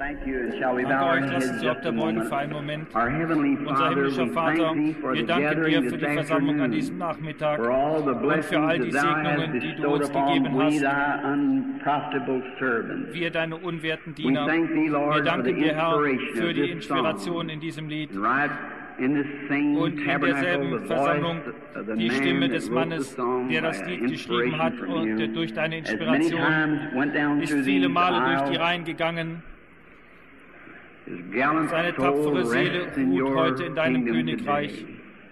Danke euch, lassen Sie auf der Beugen für einen Moment. Unser himmlischer Vater, wir danken dir für die Versammlung an diesem Nachmittag und für all die Segnungen, die du uns gegeben hast. Wir, deine unwerten Diener, wir danken dir, Herr, für die Inspiration in diesem Lied. Und in derselben Versammlung die Stimme des Mannes, der das Lied geschrieben hat, und durch deine Inspiration ist viele Male durch die Reihen gegangen. Seine tapfere Seele ruht heute in deinem Königreich.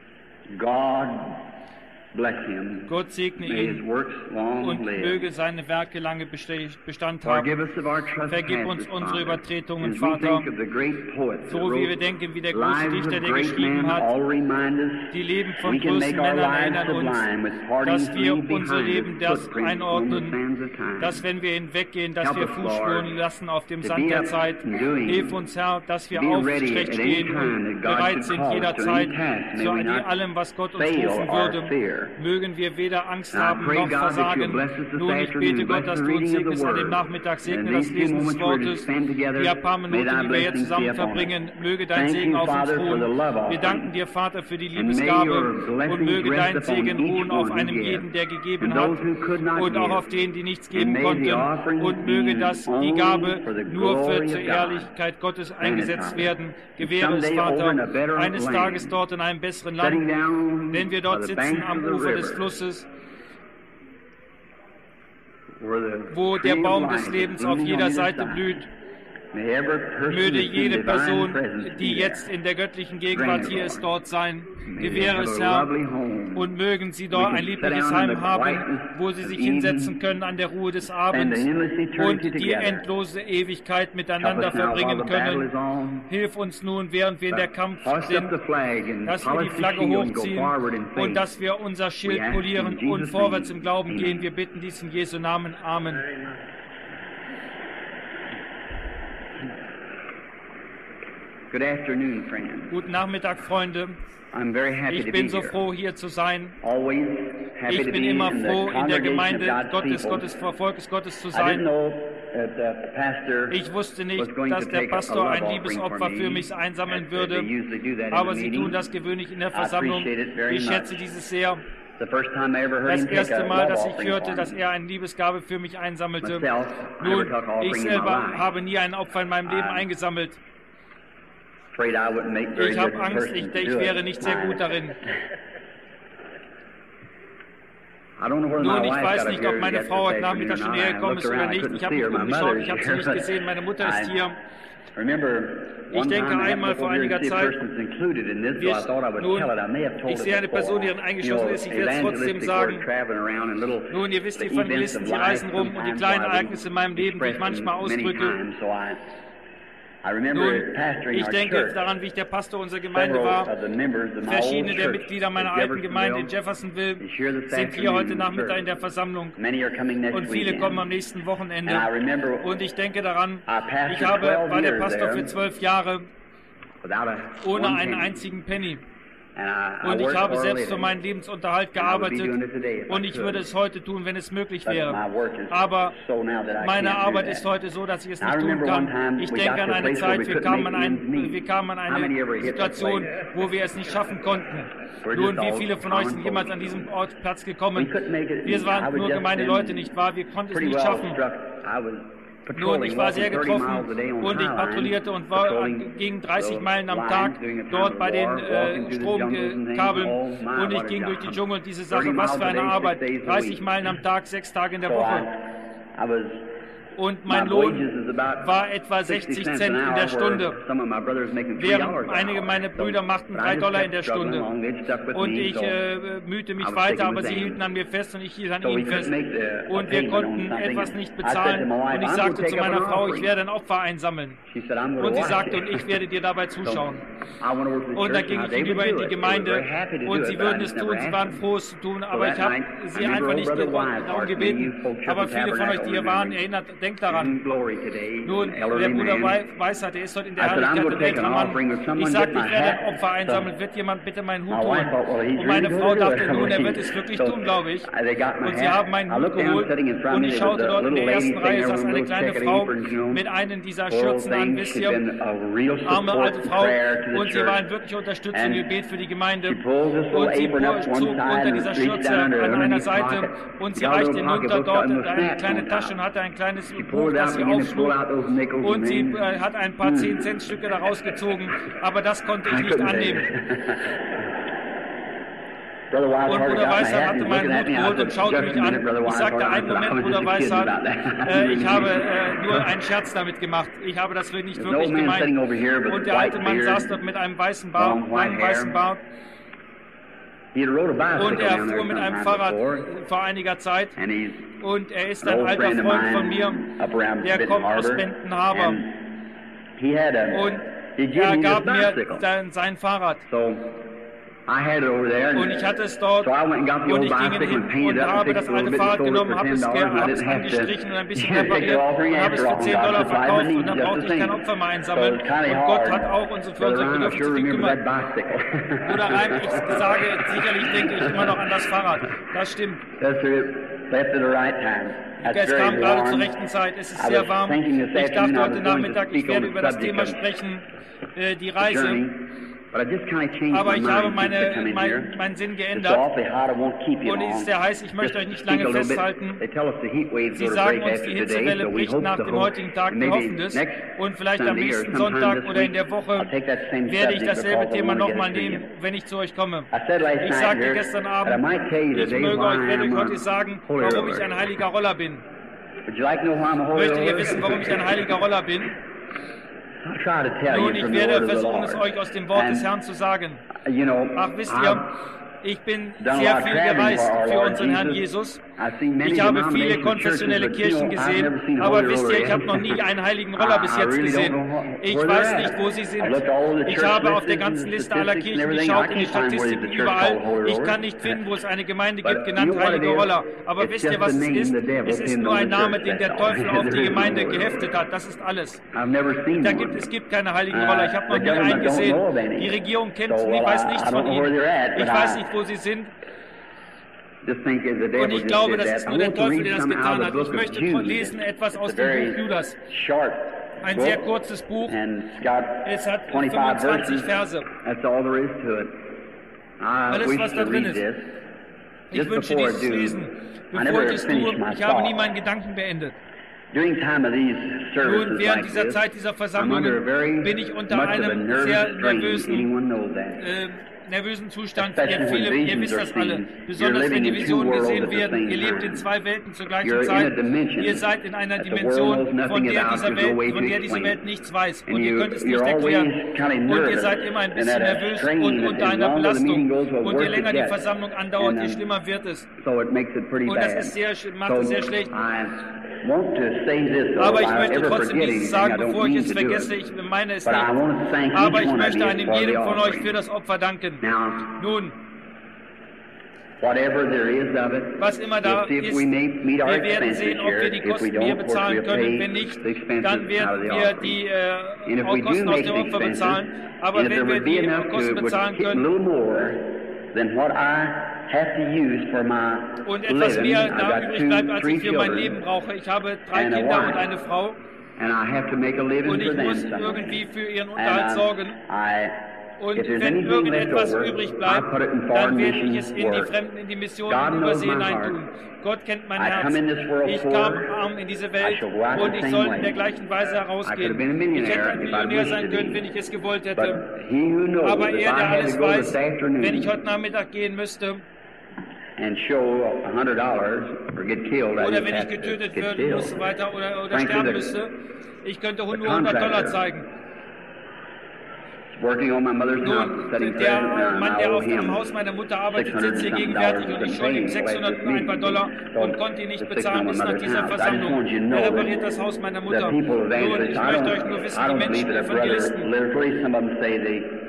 Gott segne ihn und möge seine Werke lange Bestand haben. Vergib uns unsere Übertretungen, Vater, so wie wir denken, wie der große Dichter, der geschrieben hat, die Leben von großen Männern erinnern uns, dass wir unser Leben das einordnen, dass wenn wir hinweggehen, dass wir Fußspuren lassen auf dem Sand der Zeit. Hilf uns, Herr, dass wir aufrecht stehen und bereit sind jederzeit zu allem, was Gott uns rufen würde. Mögen wir weder Angst haben noch versagen. Nun, ich bete Gott, dass du uns segnest an dem Nachmittag, segne das Lesen des Wortes, die paar Minuten, die wir hier zusammen verbringen, möge dein Segen auf uns ruhen. Wir danken dir, Vater, für die Liebesgabe und möge dein Segen ruhen auf einem jeden, der gegeben hat und auch auf denen, die nichts geben konnten, und möge die Gabe nur zur Ehrlichkeit Gottes eingesetzt werden. Gewähre es, Vater, eines Tages dort in einem besseren Land, wenn wir dort sitzen am Ufer des Flusses, wo der Baum des Lebens auf jeder Seite blüht. Möge jede Person, die jetzt in der göttlichen Gegenwart hier ist, dort sein. Gewähre es, Herr, und mögen sie dort ein liebliches Heim haben, wo sie sich hinsetzen können an der Ruhe des Abends und die endlose Ewigkeit miteinander verbringen können. Hilf uns nun, während wir in der Kampf sind, dass wir die Flagge hochziehen und dass wir unser Schild polieren und vorwärts im Glauben gehen. Wir bitten dies in Jesu Namen. Amen. Good afternoon, friends. Guten Nachmittag, Freunde. I'm very happy Ich to bin be so here. froh, hier zu sein. Always happy Ich to bin be immer in the froh, in der congregation Gemeinde of God's Gottes, people. Volkes Gottes zu I didn't sein. know that the pastor Ich wusste nicht, was going dass to der take a Pastor love ein offering Liebesopfer for für me. mich einsammeln They würde, usually do that in aber the sie meeting. tun das gewöhnlich in der I Versammlung. appreciate it very Ich schätze much. dieses sehr. The first time I ever heard Das him take erste a Mal, love dass ich offering hörte, for dass me. er eine Liebesgabe für mich einsammelte. Myself, I never Nun, took an offering ich in my selber life. habe nie ein Opfer in meinem Leben eingesammelt. Afraid I wouldn't make very Ich good habe Angst, person to ich do wäre it. nicht sehr gut darin. I don't know where Nun, my ich wife weiß got nicht, up ob here meine yet Frau heute this afternoon Nachmittag schon or not. näher I gekommen looked ist oder around, I nicht. couldn't Ich habe see mich her. My umgeschaut, mother's ich habe sie here. nicht gesehen. Meine Mutter ist hier. Remember, Ich one denke, time I einmal happened vor over here einiger to see a Zeit, person's included in this, so I thought I would nun, tell it. I may have told ich it sehe eine Person, before. deren eingeschlossen ist. Ich werde es trotzdem sagen. Nun, ihr wisst, die Evangelisten, sie reisen rum und die kleinen Ereignisse in meinem Leben, die ich manchmal ausdrücke. Nun, ich denke daran, wie ich der Pastor unserer Gemeinde war. Verschiedene der Mitglieder meiner alten Gemeinde in Jeffersonville sind hier heute Nachmittag in der Versammlung und viele kommen am nächsten Wochenende. Und ich denke daran, ich war der Pastor für 12 Jahre ohne einen einzigen Penny. Und ich habe selbst für meinen Lebensunterhalt gearbeitet und ich würde es heute tun, wenn es möglich wäre. Aber meine Arbeit ist heute so, dass ich es nicht tun kann. Ich denke an eine Zeit, wir kamen an eine Situation, wo wir es nicht schaffen konnten. Nun, wie viele von euch sind jemals an diesem Platz gekommen? Wir waren nur gemeine Leute, nicht wahr? Wir konnten es nicht schaffen. Nun, ich war sehr getroffen und ich patrouillierte und ging 30 Meilen am Tag dort bei den Stromkabeln und ich ging durch die Dschungel. Diese Sache, was für eine Arbeit. 30 Meilen am Tag, 6 Tage in der Woche. Und mein Lohn war etwa 60 Cent in der Stunde, während einige meiner Brüder machten $3 in der Stunde. Und ich mühte mich weiter, aber sie hielten an mir fest und ich hielt an ihnen fest. Und wir konnten etwas nicht bezahlen. Und ich sagte zu meiner Frau, ich werde ein Opfer einsammeln. Und sie sagte, und ich werde dir dabei zuschauen. Und dann ging ich hinüber in die Gemeinde und sie würden es tun, sie waren froh, es zu tun, aber ich habe sie einfach nicht darum gebeten. Aber viele von euch, die hier waren, denken denkt daran. Nun, der Bruder Weisheit, der ist heute in der Herrlichkeit ein älterer Mann. Ich sagte, ich werde ein Opfer einsammeln. Wird jemand bitte meinen Hut holen? Und meine Frau dachte, nun, er wird es wirklich tun, glaube ich. Und sie haben meinen Hut geholt. Und ich schaute dort in der ersten Reihe, saß eine kleine Frau mit einem dieser Schürzen an, wisst ihr, arme alte Frau. Und sie war ein wirklich Unterstützung, Gebet für die Gemeinde. Und sie zog unter dieser Schürze an einer Seite und sie reichte hinunter dort in eine kleine Tasche und hatte ein kleines Buch, das sie aufschlug. Und sie hat ein paar 10-Cent-Stücke daraus gezogen, aber das konnte ich nicht annehmen. Und Bruder Weisheit hatte meinen Hut geholt und schaute mich an. Ich sagte, einen Moment, Bruder Weisheit, ich habe nur einen Scherz damit gemacht. Ich habe das nicht wirklich gemeint. Und der alte Mann saß dort mit einem weißen Bart. Und er fuhr mit einem Fahrrad vor einiger Zeit. Und er ist ein alter Freund von mir, der kommt aus Benton-Harbor. Und er gab mir sein Fahrrad. Und ich hatte es dort und ich ging hin und habe das alte Fahrrad genommen, habe es angestrichen und ein bisschen repariert und habe es für $10 verkauft und dann brauchte ich kein Opfer mehr einsammeln. Und Gott hat auch für unsere Bedürfnisse gekümmert. Oder rein, ich sage, sicherlich denke ich immer noch an das Fahrrad. Das stimmt. Es kam gerade zur rechten Zeit, es ist sehr warm. Ich dachte heute Nachmittag, ich werde über das Thema sprechen, die Reise. Aber ich habe meinen Sinn geändert und es ist sehr heiß, ich möchte euch nicht lange festhalten. Sie sagen uns, die Hitzewelle bricht nach dem heutigen Tag, wir hoffen das. Und vielleicht am nächsten Sonntag oder in der Woche werde ich dasselbe Thema nochmal nehmen, wenn ich zu euch komme. Ich sagte gestern Abend, ich werde euch heute sagen, warum ich ein heiliger Roller bin. Möchtet ihr wissen, warum ich ein heiliger Roller bin? Nun, ich werde versuchen, es euch aus dem Wort des Herrn zu sagen. Ach, wisst ihr, ich bin sehr viel gereist für unseren Herrn Jesus. Ich habe viele konfessionelle Kirchen gesehen, aber wisst ihr, ich habe noch nie einen heiligen Roller bis jetzt gesehen. Ich weiß nicht, wo sie sind. Ich habe auf der ganzen Liste aller Kirchen geschaut, in die Statistiken überall. Ich kann nicht finden, wo es eine Gemeinde gibt, genannt Heilige Roller. Aber wisst ihr, was es ist? Es ist nur ein Name, den der Teufel auf die Gemeinde geheftet hat. Das ist alles. Es gibt keine heiligen Roller. Ich habe noch nie einen gesehen. Die Regierung kennt sie, ich weiß nichts von ihnen. Ich weiß nicht, wo sie sind. Und ich glaube, das ist nur der Teufel, der das getan hat. Ich möchte lesen etwas aus dem Buch Judas. Ein sehr kurzes Buch. Es hat 25 Verse. Alles, was da drin ist. Ich wünsche dieses zu lesen. Bevor ich es tue, ich habe nie meinen Gedanken beendet. Nun, während dieser Zeit dieser Versammlungen bin ich unter einem sehr nervösen Zustand. Ihr wisst das alle. Besonders wenn die Visionen gesehen werden. Ihr lebt in zwei Welten zur gleichen Zeit. Ihr seid in einer Dimension, von der diese Welt nichts weiß. Und ihr könnt es nicht erklären. Und ihr seid immer ein bisschen nervös und unter einer Belastung. Und je länger die Versammlung andauert, je schlimmer wird es. Und das macht es sehr schlecht. Aber ich möchte trotzdem dieses sagen, bevor ich es vergesse, ich meine es nicht. Aber ich möchte einem jedem von euch für das Opfer danken. Nun, was immer da ist, wir werden sehen, ob wir die Kosten hier bezahlen können. Wenn nicht, dann werden wir die Kosten aus dem Opfer bezahlen. Aber wenn wir die Kosten bezahlen können, und etwas mehr da übrig bleibt, als ich für mein Leben brauche. Ich habe 3 Kinder und eine Frau. Und ich muss irgendwie für ihren Unterhalt sorgen. Und wenn irgendetwas übrig bleibt, dann werde ich es in die Mission übersehen eintun. Gott kennt mein Herz. Ich kam arm in diese Welt und ich soll in der gleichen Weise herausgehen. Ich hätte ein Millionär sein können, wenn ich es gewollt hätte. Aber er, der alles weiß, wenn ich heute Nachmittag gehen müsste, oder wenn ich getötet werden muss weiter oder sterben müsste, ich könnte nur $100 zeigen. Nun, der Mann, der am Haus meiner Mutter arbeitet, sitzt hier gegenwärtig und ich schulde ihm $600 und ein paar Dollar und konnte ihn nicht bezahlen bis nach dieser Versammlung. Er repariert das Haus meiner Mutter. Nun, ich möchte euch nur wissen, die Menschen, die Evangelisten,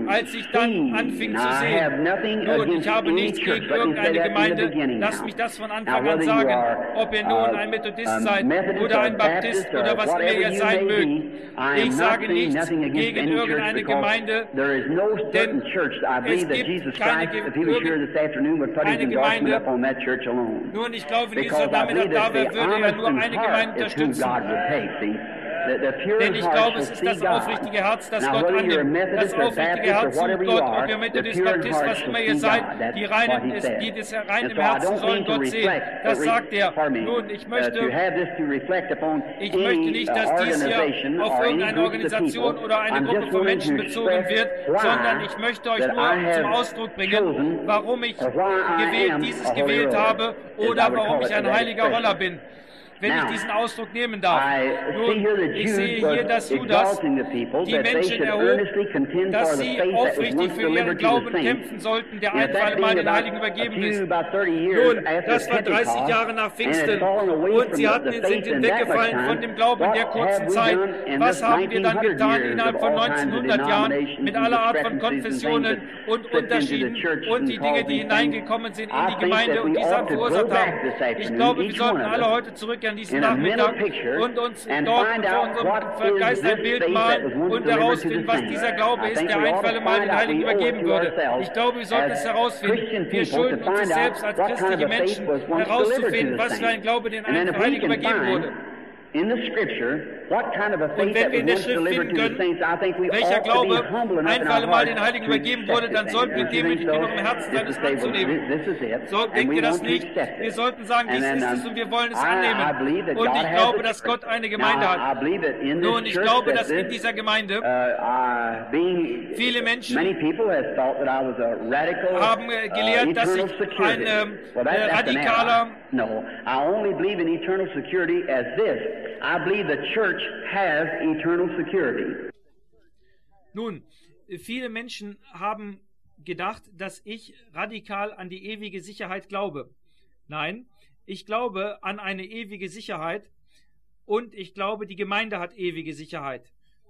als ich dann anfing zu sehen. Nun, ich habe nichts gegen irgendeine Gemeinde. Lasst mich das von Anfang an sagen. Ob ihr nun ein Methodist seid oder ein Baptist oder was immer ihr sein mögt. Ich sage nichts gegen irgendeine Gemeinde, denn es gibt keine Gemeinde. Nun, ich glaube, wenn dieser Nachmittag da wäre, würde er nur eine Gemeinde unterstützen. Denn ich glaube, es ist das aufrichtige Herz, das Gott annimmt. Das aufrichtige Herz sucht Gott, ob ihr Methodist, Baptist, was immer ihr seid, die das rein im Herzen sollen Gott sehen. Das sagt er. Nun, ich möchte nicht, dass dies hier auf irgendeine Organisation oder eine Gruppe von Menschen bezogen wird, sondern ich möchte euch nur zum Ausdruck bringen, warum ich dieses gewählt habe oder warum ich ein heiliger Roller bin, wenn ich diesen Ausdruck nehmen darf. Nun, ich sehe hier, dass Judas die Menschen erhob, dass sie aufrichtig für ihren Glauben kämpfen sollten, der ein für alle Mal den Heiligen übergeben ist. Nun, das war 30 Jahre nach Pfingsten und sie sind hinweggefallen von dem Glauben in der kurzen Zeit. Was haben wir dann getan innerhalb von 1900 Jahren mit aller Art von Konfessionen und Unterschieden und die Dinge, die hineingekommen sind in die Gemeinde und die es verursacht haben? Ich glaube, wir sollten alle heute zurückkehren an diesem Nachmittag und uns dort vor unserem Geist ein Bild malen und herausfinden, was dieser Glaube ist, der ein für alle Mal den Heiligen übergeben würde. Ich glaube, wir sollten es herausfinden. Wir schulden uns selbst als christliche Menschen herauszufinden, was für ein Glaube den Heiligen übergeben wurde. Und wenn wir in der Schrift finden können, welcher Glaube ein für alle Mal den Heiligen übergeben wurde, dann sollten wir demütig genug im Herzen sein, es anzunehmen. So denkt ihr das nicht? Wir sollten sagen, dies ist es und wir wollen es annehmen. Und ich glaube, dass Gott eine Gemeinde hat. Nun, ich glaube, dass in dieser Gemeinde viele Menschen haben gelehrt, dass ich ein radikaler No, I only believe in eternal security as this. I believe the church has eternal security. Nun, viele Menschen haben gedacht, dass ich radikal an die ewige Sicherheit glaube. Nein, ich glaube an eine ewige Sicherheit und ich glaube, die Gemeinde hat ewige Sicherheit.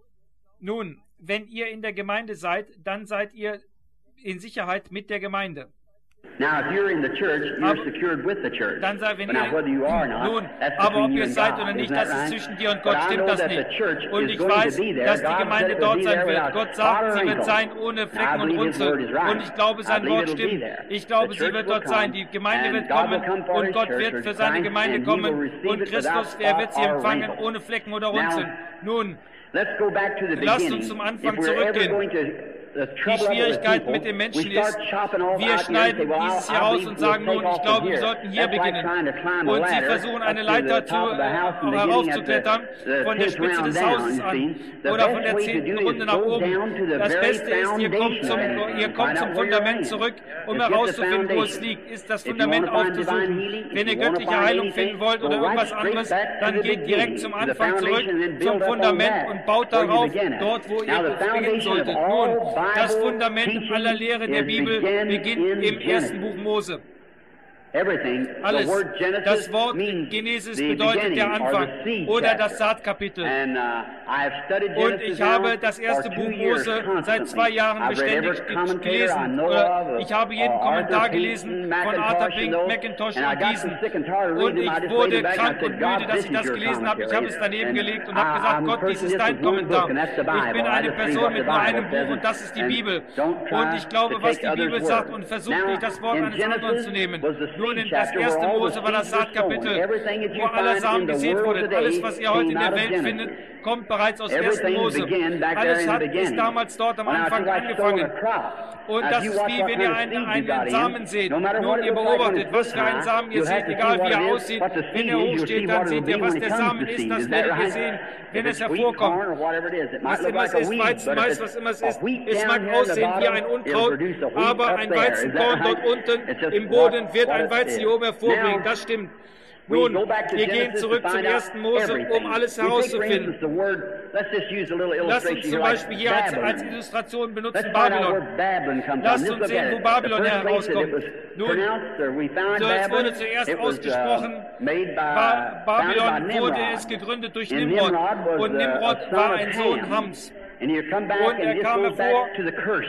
Nun, wenn ihr in der Gemeinde seid, dann seid ihr in Sicherheit mit der Gemeinde. Now, if you're in the church, you're secured with the church. Dann sei, wenn But now, whether you are or not, nun, that's aber ob between you ihr and seid God. oder nicht, Isn't that das ist right? zwischen dir und But Gott, I stimmt know das that nicht. the church Und is ich going to weiß, be there. dass die God Gemeinde said it dort would be sein there wird. without Gott spot sagt, or sie wird wrinkle. sein ohne I Flecken und believe His word is Runzel. right. Und ich glaube, I sein believe Wort it'll be stimmt. there. Ich glaube, The sie church wird will dort sein. come, Die Gemeinde and wird God will kommen come for und His Gott church wird with für seine Christ, Gemeinde and He will kommen receive und it Christus, without er wird sie spot or empfangen wrinkle. ohne Flecken oder Now, Runzeln. Nun, let's go back to the lasst beginning. uns zum If Anfang we're ever zurückgehen. going to the Die trouble of the Schwierigkeit people, mit den Menschen we start ist, chopping off wir out here and say, schneiden well, dieses I hier raus believe und we'll sagen, take nun, ich off glaube, from wir here. sollten hier That's like beginnen. trying to climb a Und sie ladder versuchen, eine up to Leiter the top of the house and beginning at heraufzuklettern, von der the 10th Spitze round des down, Hauses you an see. The oder von best der way to 10. do Runde is nach go oben. down to the Das very Beste ist, ihr kommt foundation of it. zum Find out where Fundament you're zurück, um It's just herauszufinden, the wo es foundation. liegt. Ist das If you Fundament want to find divine aufzusuchen. healing, Wenn ihr if you want to göttliche find Heilung anything, finden wollt go oder right irgendwas straight anderes, back to dann the geht direkt beginning, zum to the Anfang zurück, foundation, and then zum build up on Fundament that, und baut where you darauf, begin at. dort, wo Now, ihr the beginnen foundation of solltet. all Nun, das Bible Fundament teaching aller Lehre der is Bibel began beginnt in im ersten Genesis. Buch Mose. Everything, Alles. the word Genesis Das Wort means Genesis the bedeutet beginning der or Anfang the seed oder das chapter. Saatkapitel. And I've studied Und Genesis ich habe now das erste for Buch 2 years Mose seit 2 constantly. Jahren I've read beständig every commentator I gelesen. know Oder of, ich habe jeden Kommentar Arthur gelesen Payton, von Arthur Pink, those, Macintosh and I und got diesen. so sick and tired of Und reading them, I ich just wurde laid it back and I krank said, und God, müde, dass this ich is das your gelesen habe. Ich habe commentary. es daneben And gelegt und habe gesagt, I'm Gott, dies ist just dein with one Kommentar. book, and that's the Ich Bible. bin I eine just read Person what the mit nur einem Bible Buch und das ist die says, Bibel. and don't try Und ich glaube, to was take die Bibel others' sagt word. und versucht Now, nicht das Wort in eines anderen Genesis zu nehmen. was the Nun, seed in das chapter where erste all the Mose war das seeds were sown. Saatkapitel, Everything that wo you aller find Samen in the gesät world wurde. today Alles, was ihr heute in came der out of Welt Genesis. findet, kommt bereits aus 1. Everything Mose. began back there Alles in the ist beginning. damals dort am Well, now, Anfang it's like sowing a angefangen. crop. Und Now, das if you ist watch wie, what wenn kind ihr of seed you einen got Samen in, seht. no matter Nun, what it ihr looks like when beobachtet, it's was this für einen high, Samen ihr you'll seht, have to see egal wie what er it is, aussieht. what the Wenn seed er is, you'll hochsteht, see dann what it'll seht ihr, be was when it der comes Samen to ist. seed. Das Is that werdet ihr right? sehen, wenn If es it's wheat, corn, hervorkommt. or whatever it is, it might Was look immer es like a ist, weed, Weizen, but if Mais, it's was immer es a ist, wheat es down mag here at the aussehen wie ein bottom, it'll Unkraut, produce a wheat aber up ein there. Is Weizenkorn that dort right? unten It's just im Boden wird what ein it Weizen is. hier oben hervorbringen. Now, Das stimmt. we Nun, go back to wir gehen Genesis to zurück zum find out 1. Mose, everything. alles We take, for herauszufinden. instance, the word, let's just use a little Lasst illustration uns here, zum like Beispiel hier als Babylon. Illustration benutzen Let's find out Babylon. where Babylon comes Lasst from. uns Just look sehen, at wo it. Babylon The first place that herauskommt. it was Nun, pronounced, or we found so es wurde Babylon, zuerst it was ausgesprochen, made by, Babylon founded by wurde Nimrod. es gegründet durch And Nimrod. Nimrod was Und Nimrod a war son ein of Sohn Ham. Hams. And you come back Und and it kam just goes hervor, back to the curse.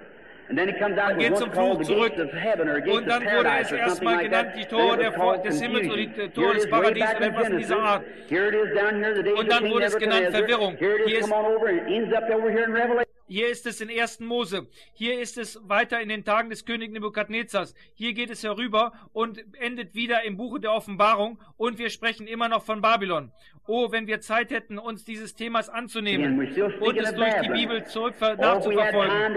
And then it comes out Man with geht what's zum called Fluch the zurück. gates of heaven or gates Und of dann wurde es paradise or something erstmal like genannt, that. die Then Tore it was called des Himmels oder die confusion. Tore Here it des is way Paradies back oder in etwas in Genesis. dieser Art. Here it is down here, the days Und of dann King wurde es genannt Nebuchadnezzar. Verwirrung. Here it Hier is, ist come on over and ends up over here in Revelation. Hier ist es in 1. Mose. Hier ist es weiter in den Tagen des Königs Nebukadnezars. Hier geht es herüber und endet wieder im Buche der Offenbarung. Und wir sprechen immer noch von Babylon. Oh, wenn wir Zeit hätten, uns dieses Themas anzunehmen und es durch die Bibel nachzuverfolgen.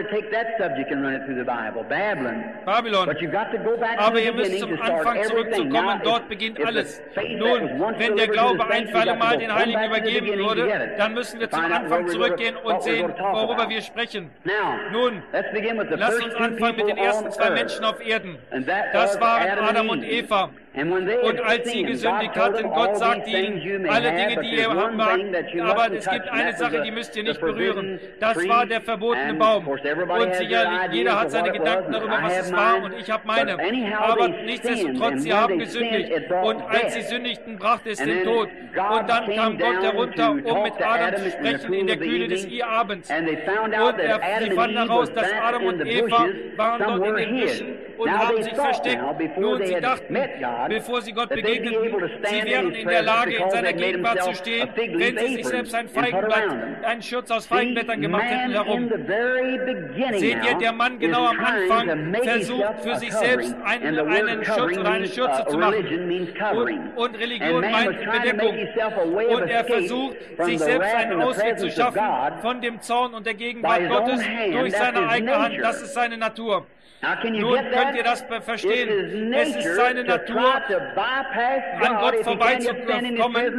Babylon. Aber ihr müsst zum Anfang zurückzukommen. Dort beginnt alles. Nun, wenn der Glaube ein für alle Mal den Heiligen übergeben wurde, dann müssen wir zum Anfang zurückgehen und sehen, worüber wir sprechen. Nun, lasst uns anfangen mit den ersten 2 Menschen auf Erden. Das waren Adam und Eva. Und als sie gesündigt hatten, Gott sagte ihnen, alle Dinge, die ihr haben aber es gibt eine Sache, die müsst ihr nicht berühren. Das war der verbotene Baum. Und sicherlich, jeder hat seine Gedanken darüber, was es war, und ich habe meine. Aber nichtsdestotrotz, sie haben gesündigt. Und als sie sündigten, brachte es den Tod. Und dann kam Gott herunter, um mit Adam zu sprechen in der Kühle des Abends. Und sie fanden heraus, dass Adam und Eva waren dort in den Büschen und haben sich versteckt. Nun, sie dachten, bevor sie Gott begegneten, sie wären in der Lage, in seiner Gegenwart zu stehen, wenn sie sich selbst ein Feigenblatt, einen Schutz aus Feigenblättern gemacht hätten herum. Seht ihr, der Mann genau am Anfang versucht, für sich selbst einen Schutz oder eine Schürze zu machen. Und Religion meint Bedeckung. Und er versucht, sich selbst einen Ausweg zu schaffen von dem Zorn und der Gegenwart Gottes durch seine eigene Hand. Das ist seine Natur. Nun könnt ihr das verstehen. Es ist seine Natur, an Gott vorbeizukommen,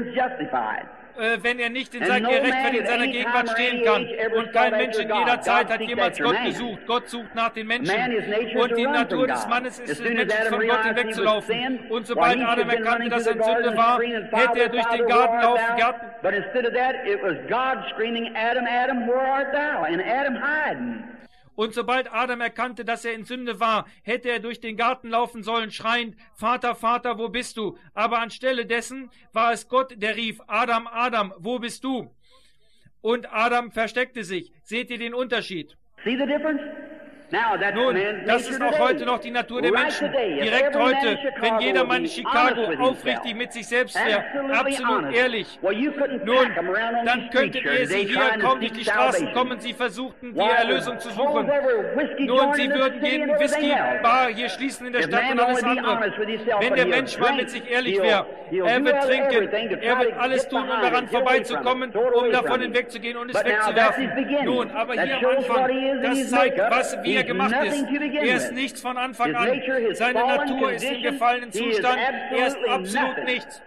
wenn er nicht gerechtfertigt in seiner Gegenwart stehen kann. Und kein Mensch in jeder Zeit hat jemals Gott gesucht. Gott sucht nach den Menschen. Und die Natur des Mannes ist es, Menschen von Gott hinwegzulaufen. Und sobald Adam erkannte, dass er in Sünde war, hätte er durch den Garten laufen. But instead of that, it was God screaming, Adam, Adam, where art thou? And Adam hiding. Und sobald Adam erkannte, dass er in Sünde war, hätte er durch den Garten laufen sollen, schreiend, Vater, Vater, wo bist du? Aber anstelle dessen war es Gott, der rief, Adam, Adam, wo bist du? Und Adam versteckte sich. Seht ihr den Unterschied? See the difference? Nun, das ist auch heute noch die Natur der Menschen. Direkt heute, wenn jeder Mann in Chicago aufrichtig mit sich selbst wäre, absolut ehrlich, nun, dann könntet ihr sie hier kaum durch die Straßen kommen. Sie versuchten, die Erlösung zu suchen. Nun, sie würden jeden Whisky-Bar hier schließen in der Stadt und alles andere. Wenn der Mensch mal mit sich ehrlich wäre, er wird trinken, er wird alles tun, um daran vorbeizukommen, um davon hinwegzugehen und es wegzuwerfen. Nun, aber hier am Anfang, das zeigt, wie er gemacht ist. Er ist nichts von Anfang an. Seine Natur ist im gefallenen Zustand. Er ist absolut nichts.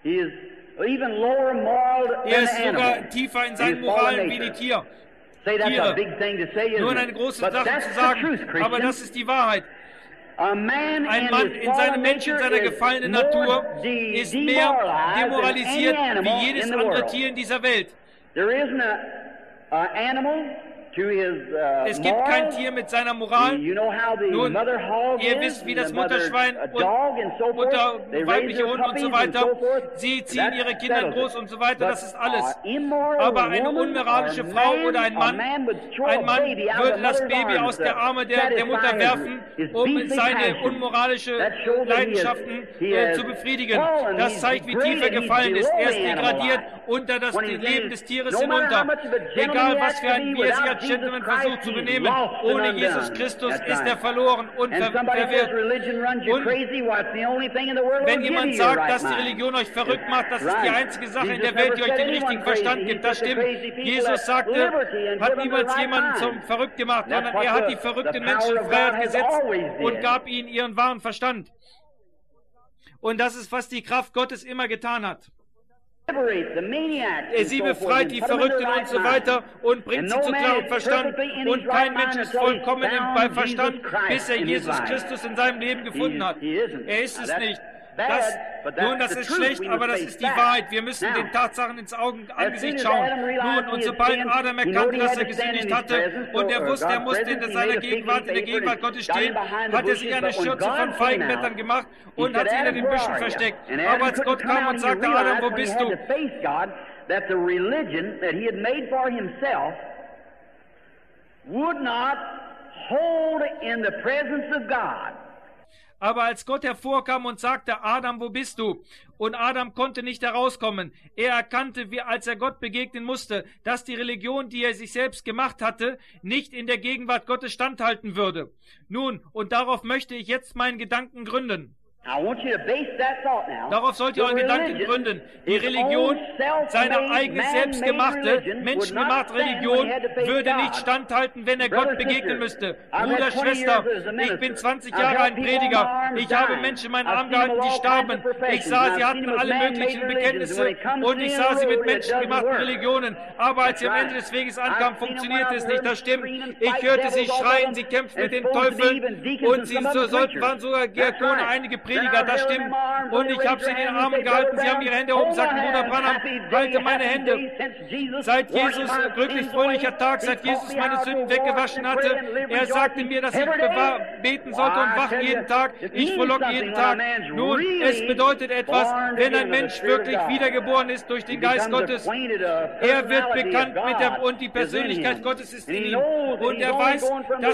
Er ist sogar tiefer in seinen Moralen wie die Tiere. Nur eine große Sache zu sagen, aber das ist die Wahrheit. Ein Mann in seinem Menschen, in seiner gefallenen Natur ist mehr demoralisiert wie jedes andere Tier in dieser Welt. Es gibt kein Tier mit seiner Moral. Nun, ihr wisst, wie das Mutterschwein und weibliche Hunde und so weiter, sie ziehen ihre Kinder groß und so weiter, das ist alles. Aber eine unmoralische Frau oder ein Mann würde das Baby aus der Arme der Mutter werfen, um seine unmoralische Leidenschaften zu befriedigen. Das zeigt, wie tief er gefallen ist. Er ist degradiert unter das Leben des Tieres hinunter. Egal, was für ein Bier sie als Gentleman versucht zu benehmen. Ohne Jesus Christus ist er verloren und verwirrt. Und wenn jemand sagt, dass die Religion euch verrückt macht, das ist die einzige Sache in der Welt, die euch den richtigen Verstand gibt. Das stimmt. Jesus sagte, hat niemals jemanden zum verrückt gemacht, sondern er hat die verrückten Menschen in Freiheit gesetzt und gab ihnen ihren wahren Verstand. Und das ist, was die Kraft Gottes immer getan hat. Sie befreit die Verrückten und so weiter und bringt sie zu klarem Verstand. Und kein Mensch ist vollkommen bei Verstand, bis er Jesus Christus in seinem Leben gefunden hat. Er ist es nicht. Das ist schlecht, aber das ist die Wahrheit. Wir müssen den Tatsachen ins Angesicht schauen. Nun, und sobald Adam erkannte, dass er gesündigt hatte und er wusste, er musste in seiner Gegenwart, in der Gegenwart Gottes stehen, hat er sich eine Schürze von Feigenblättern gemacht und hat sie hinter den Büschen versteckt. Aber als Gott kam und sagte, Adam, wo bist du? Aber als Gott hervorkam und sagte, Adam, wo bist du? Und Adam konnte nicht herauskommen. Er erkannte, wie, als er Gott begegnen musste, dass die Religion, die er sich selbst gemacht hatte, nicht in der Gegenwart Gottes standhalten würde. Nun, und darauf möchte ich jetzt meinen Gedanken gründen. Darauf sollt ihr euren Gedanken gründen. Die Religion, seine eigene selbstgemachte, menschengemachte Religion, würde nicht standhalten, wenn er Gott begegnen müsste. Bruder, Schwester, ich bin 20 Jahre ein Prediger. Ich habe Menschen in meinen Arm gehalten, die starben. Ich sah, sie hatten alle möglichen Bekenntnisse und ich sah sie mit menschengemachten Religionen. Aber als sie am Ende des Weges ankamen, funktionierte es nicht. Das stimmt. Ich hörte sie schreien, sie kämpften mit den Teufeln und sie waren sogar Diakone, einige Prediger. Das stimmt. Und ich habe sie in den Armen gehalten. Sie haben ihre Hände erhoben, sagten, Bruder Branham, halte meine Hände. Seit Jesus, glücklich fröhlicher Tag, seit Jesus meine Sünden weggewaschen hatte. Er sagte mir, dass ich beten sollte und wach jeden Tag. Ich frohlock jeden Tag. Nun, es bedeutet etwas, wenn ein Mensch wirklich wiedergeboren ist durch den Geist Gottes. Er wird bekannt mit und die Persönlichkeit Gottes ist in ihm. Und er weiß,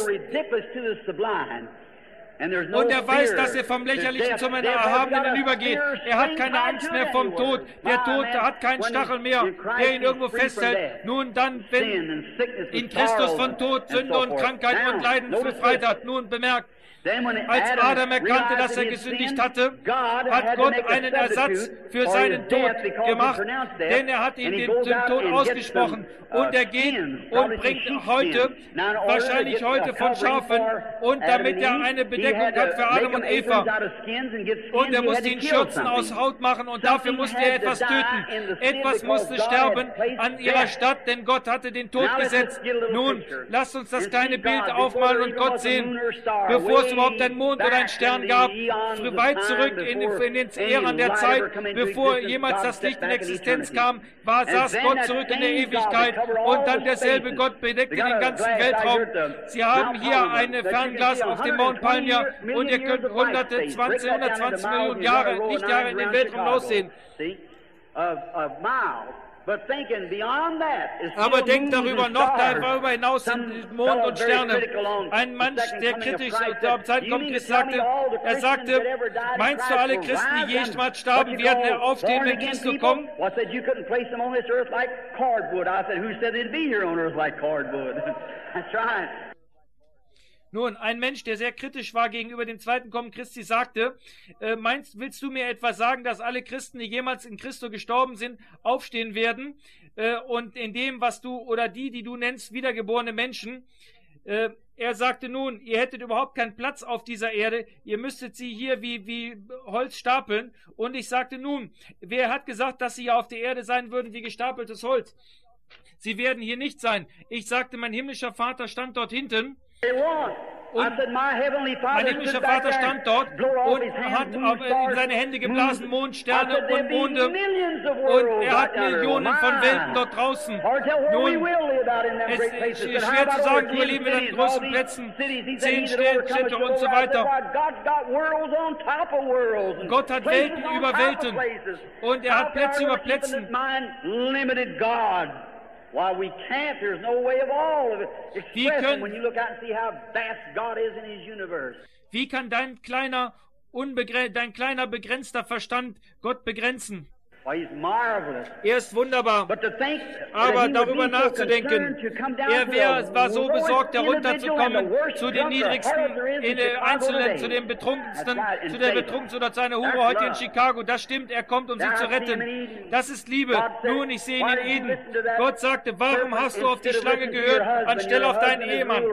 dass er vom Lächerlichen zum Erhabenen übergeht. Er hat keine Angst mehr vom Tod. Der Tod hat keinen Stachel mehr, der ihn irgendwo festhält. Nun dann, wenn in Christus von Tod, Sünde und Krankheit und Leiden befreit hat. Nun bemerkt, als Adam erkannte, dass er gesündigt hatte, hat Gott einen Ersatz für seinen Tod gemacht, denn er hat ihn den Tod ausgesprochen. Und er geht und bringt wahrscheinlich heute von Schafen, und damit er eine Bedeckung hat für Adam und Eva. Und er musste ihn Schürzen aus Haut machen, und dafür musste er etwas töten. Etwas musste sterben an ihrer Stadt, denn Gott hatte den Tod gesetzt. Nun, lasst uns das kleine Bild aufmalen und Gott sehen, bevor es überhaupt einen Mond oder einen Stern gab, weit zurück in den Ähren der Zeit, bevor jemals das Licht in Existenz kam, saß Gott zurück in der Ewigkeit, und dann derselbe Gott bedeckte den ganzen Weltraum. Sie haben hier ein Fernglas auf dem Mount Palmyra, und ihr könnt 120 Millionen Jahre, Lichtjahre in den Weltraum aussehen. Aber denkt darüber darüber hinaus sind Mond und Sterne. Ein Mensch, der kritisch zur Zeit kommt, sagte, meinst du, alle Christen, die jemals starben, werden aufstehen, wenn Christus kommt? Nun, ein Mensch, der sehr kritisch war gegenüber dem zweiten Kommen Christi, sagte, willst du mir etwas sagen, dass alle Christen, die jemals in Christo gestorben sind, aufstehen werden und in dem, was du oder die du nennst, wiedergeborene Menschen? Er sagte, nun, ihr hättet überhaupt keinen Platz auf dieser Erde, ihr müsstet sie hier wie Holz stapeln. Und ich sagte, nun, wer hat gesagt, dass sie ja auf der Erde sein würden wie gestapeltes Holz? Sie werden hier nicht sein. Ich sagte, mein himmlischer Vater stand dort hinten. Und mein himmlischer Vater stand dort und hat in seine Hände geblasen Mond, Sterne und Monde, und er hat Millionen von Welten dort draußen. Nun, es ist schwer zu sagen, wo leben wir an großen Plätzen, 10 Städte und so weiter. Gott hat Welten über Welten, und er hat Plätze über Plätzen. Why we can't, there's no way of all of it expressing when you look out and see how vast God is in His universe. Wie kann dein kleiner begrenzter Verstand Gott begrenzen? Er ist wunderbar, aber darüber nachzudenken, war so besorgt, herunterzukommen zu den Niedrigsten, in den Einzelnen, zu den Betrunkensten, zu der Betrunkensten oder zu einer Hure heute in Chicago. Das stimmt, er kommt, um sie zu retten. Das ist Liebe. Nun, ich sehe ihn in Eden. Gott sagte, warum hast du auf die Schlange gehört, anstelle auf deinen Ehemann?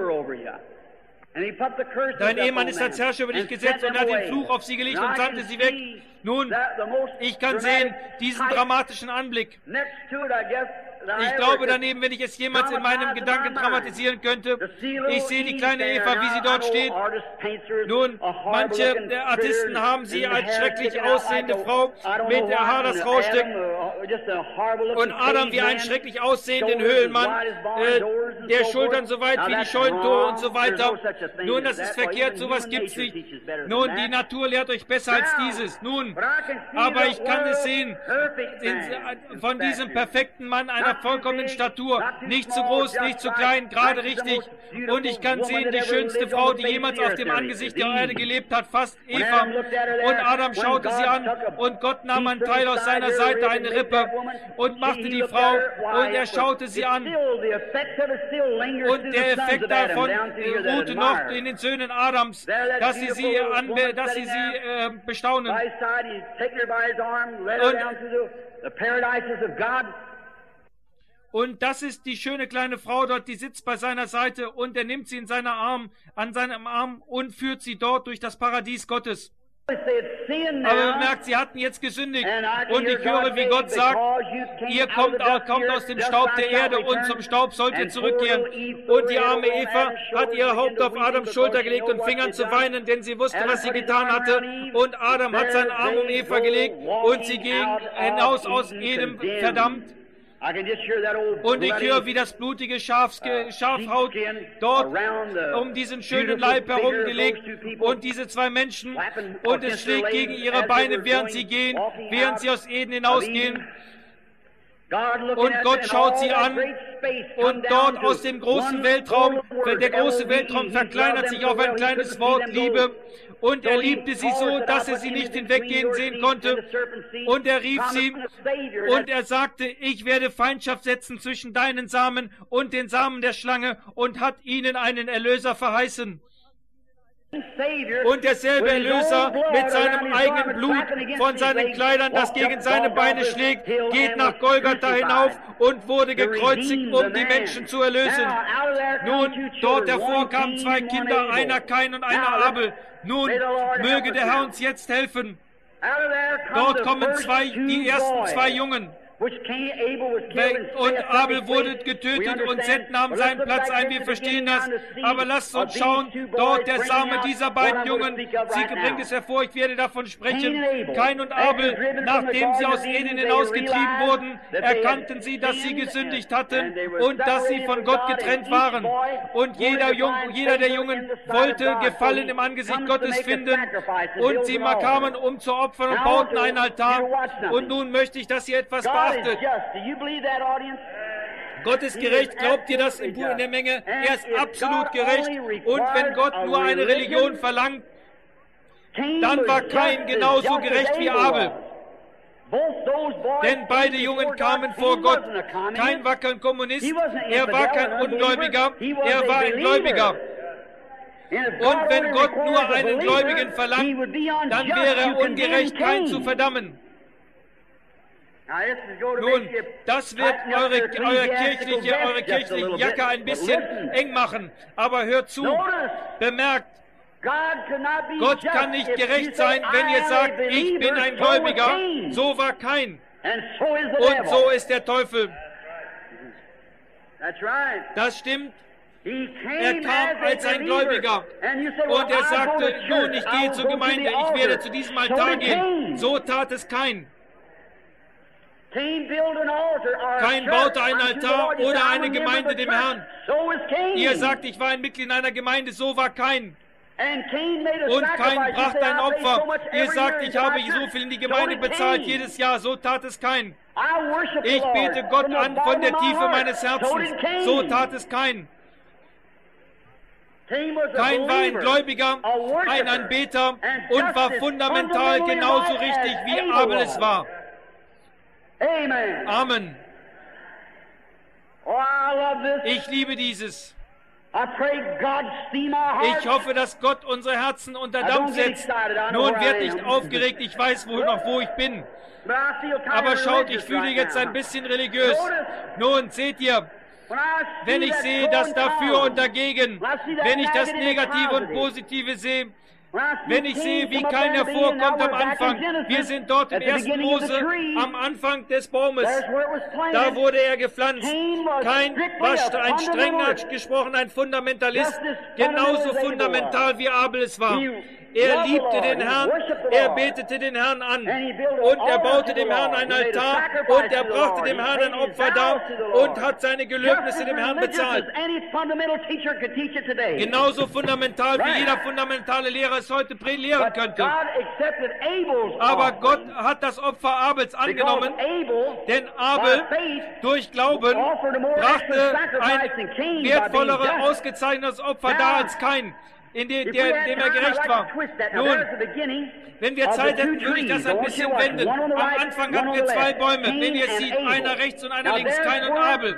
Dein Ehemann ist als Herrscher über dich gesetzt und hat den Fluch auf sie gelegt und sandte sie weg. Nun, ich kann sehen, diesen dramatischen Anblick. Ich glaube daneben, wenn ich es jemals in meinem Gedanken dramatisieren könnte, ich sehe die kleine Eva, wie sie dort steht. Nun, manche Artisten haben sie als schrecklich aussehende Frau mit Haar das raussteckt. Und Adam wie ein schrecklich aussehenden Höhlenmann, der Schultern so weit wie die Scheunentore und so weiter. Nun, das ist verkehrt, sowas gibt's nicht. Nun, die Natur lehrt euch besser als dieses. Nun, aber ich kann es sehen, von diesem perfekten Mann einer vollkommenen Statur, nicht zu groß, nicht zu klein, gerade richtig. Und ich kann sehen, die schönste Frau, die jemals auf dem Angesicht der Erde gelebt hat, fast Eva. Und Adam schaute sie an und Gott nahm einen Teil aus seiner Seite, eine Rippe, und machte die Frau und er schaute sie an. Und der Effekt davon ruhte noch in den Söhnen Adams, dass sie sie bestaunen. Und das ist die schöne kleine Frau dort, die sitzt bei seiner Seite und er nimmt sie in seinen Arm, an seinem Arm und führt sie dort durch das Paradies Gottes. Aber bemerkt, sie hatten jetzt gesündigt. Und ich höre, wie Gott sagt, ihr kommt aus dem Staub der Erde und zum Staub sollt ihr zurückkehren. Und die arme Eva hat ihr Haupt auf Adams Schulter gelegt und fing an zu weinen, denn sie wusste, was sie getan hatte. Und Adam hat seinen Arm um Eva gelegt und sie ging hinaus aus Edem verdammt. Und ich höre, wie das blutige Schafhaut dort um diesen schönen Leib herumgelegt und diese zwei Menschen und es schlägt gegen ihre Beine, während sie gehen, während sie aus Eden hinausgehen. Und Gott schaut sie an und dort aus dem großen Weltraum, der große Weltraum verkleinert sich auf ein kleines Wort Liebe und er liebte sie so, dass er sie nicht hinweggehen sehen konnte und er rief sie und er sagte, ich werde Feindschaft setzen zwischen deinen Samen und den Samen der Schlange und hat ihnen einen Erlöser verheißen. Und derselbe Erlöser mit seinem eigenen Blut von seinen Kleidern, das gegen seine Beine schlägt, geht nach Golgatha hinauf und wurde gekreuzigt, um die Menschen zu erlösen. Nun, dort hervor kamen zwei Kinder, einer Kain und einer Abel. Nun, möge der Herr uns jetzt helfen. Dort kommen die ersten zwei Jungen. Und Abel wurde getötet und Seth nahm seinen Platz ein, wir verstehen das. Aber lasst uns schauen, dort der Same dieser beiden Jungen, sie bringt es hervor, ich werde davon sprechen. Kain und Abel, nachdem sie aus Eden hinausgetrieben wurden, erkannten sie, dass sie gesündigt hatten und dass sie von Gott getrennt waren. Und jeder der Jungen wollte Gefallen im Angesicht Gottes finden. Und sie kamen, um zu opfern und bauten einen Altar. Und nun möchte ich, dass ihr etwas beachtet. Gott ist gerecht, glaubt ihr das in der Menge? Er ist absolut gerecht. Und wenn Gott nur eine Religion verlangt, dann war Kain genauso gerecht wie Abel. Denn beide Jungen kamen vor Gott. Kain war kein Kommunist, er war kein Ungläubiger, er war ein Gläubiger. Und wenn Gott nur einen Gläubigen verlangt, dann wäre er ungerecht, Kain zu verdammen. Nun, das wird eure kirchliche Jacke ein bisschen eng machen. Aber hört zu, bemerkt, Gott kann nicht gerecht sein, wenn ihr sagt, ich bin ein Gläubiger. So war Kain. Und so ist der Teufel. Das stimmt. Er kam als ein Gläubiger und er sagte, nun, ich gehe zur Gemeinde, ich werde zu diesem Altar gehen. So tat es Kain. Kain baute einen Altar oder eine Gemeinde dem Herrn. Ihr sagt, ich war ein Mitglied in einer Gemeinde, so war Kain. Und Kain brachte ein Opfer. Ihr sagt, ich habe so viel in die Gemeinde bezahlt jedes Jahr, so tat es Kain. Ich bete Gott an von der Tiefe meines Herzens, so tat es Kain. Kain war ein Gläubiger, ein Anbeter und war fundamental genauso richtig, wie Abel es war. Amen. Ich liebe dieses. Ich hoffe, dass Gott unsere Herzen unter Dampf setzt. Nun wird nicht aufgeregt, ich weiß wohl noch, wo ich bin. Aber schaut, ich fühle jetzt ein bisschen religiös. Nun, seht ihr, wenn ich sehe, das dafür und dagegen, wenn ich das Negative und Positive sehe, wenn ich sehe, wie Kain hervorkommt am Anfang, wir sind dort im 1. Mose, am Anfang des Baumes, da wurde er gepflanzt. Kain war ein streng gesprochen, ein Fundamentalist, genauso fundamental wie Abel es war. Er liebte den Herrn, er betete den Herrn an und er baute dem Herrn einen Altar und er brachte dem Herrn ein Opfer dar und hat seine Gelöbnisse dem Herrn bezahlt. Genauso fundamental wie jeder fundamentale Lehrer es heute lehren könnte. Aber Gott hat das Opfer Abels angenommen, denn Abel durch Glauben brachte ein wertvolleres, ausgezeichnetes Opfer dar als Kain, in dem er gerecht war. Nun, wenn wir Zeit hätten, würde ich das ein bisschen wenden. Am Anfang hatten wir zwei Bäume, wenn ihr seht, einer rechts und einer links, Kain und Abel.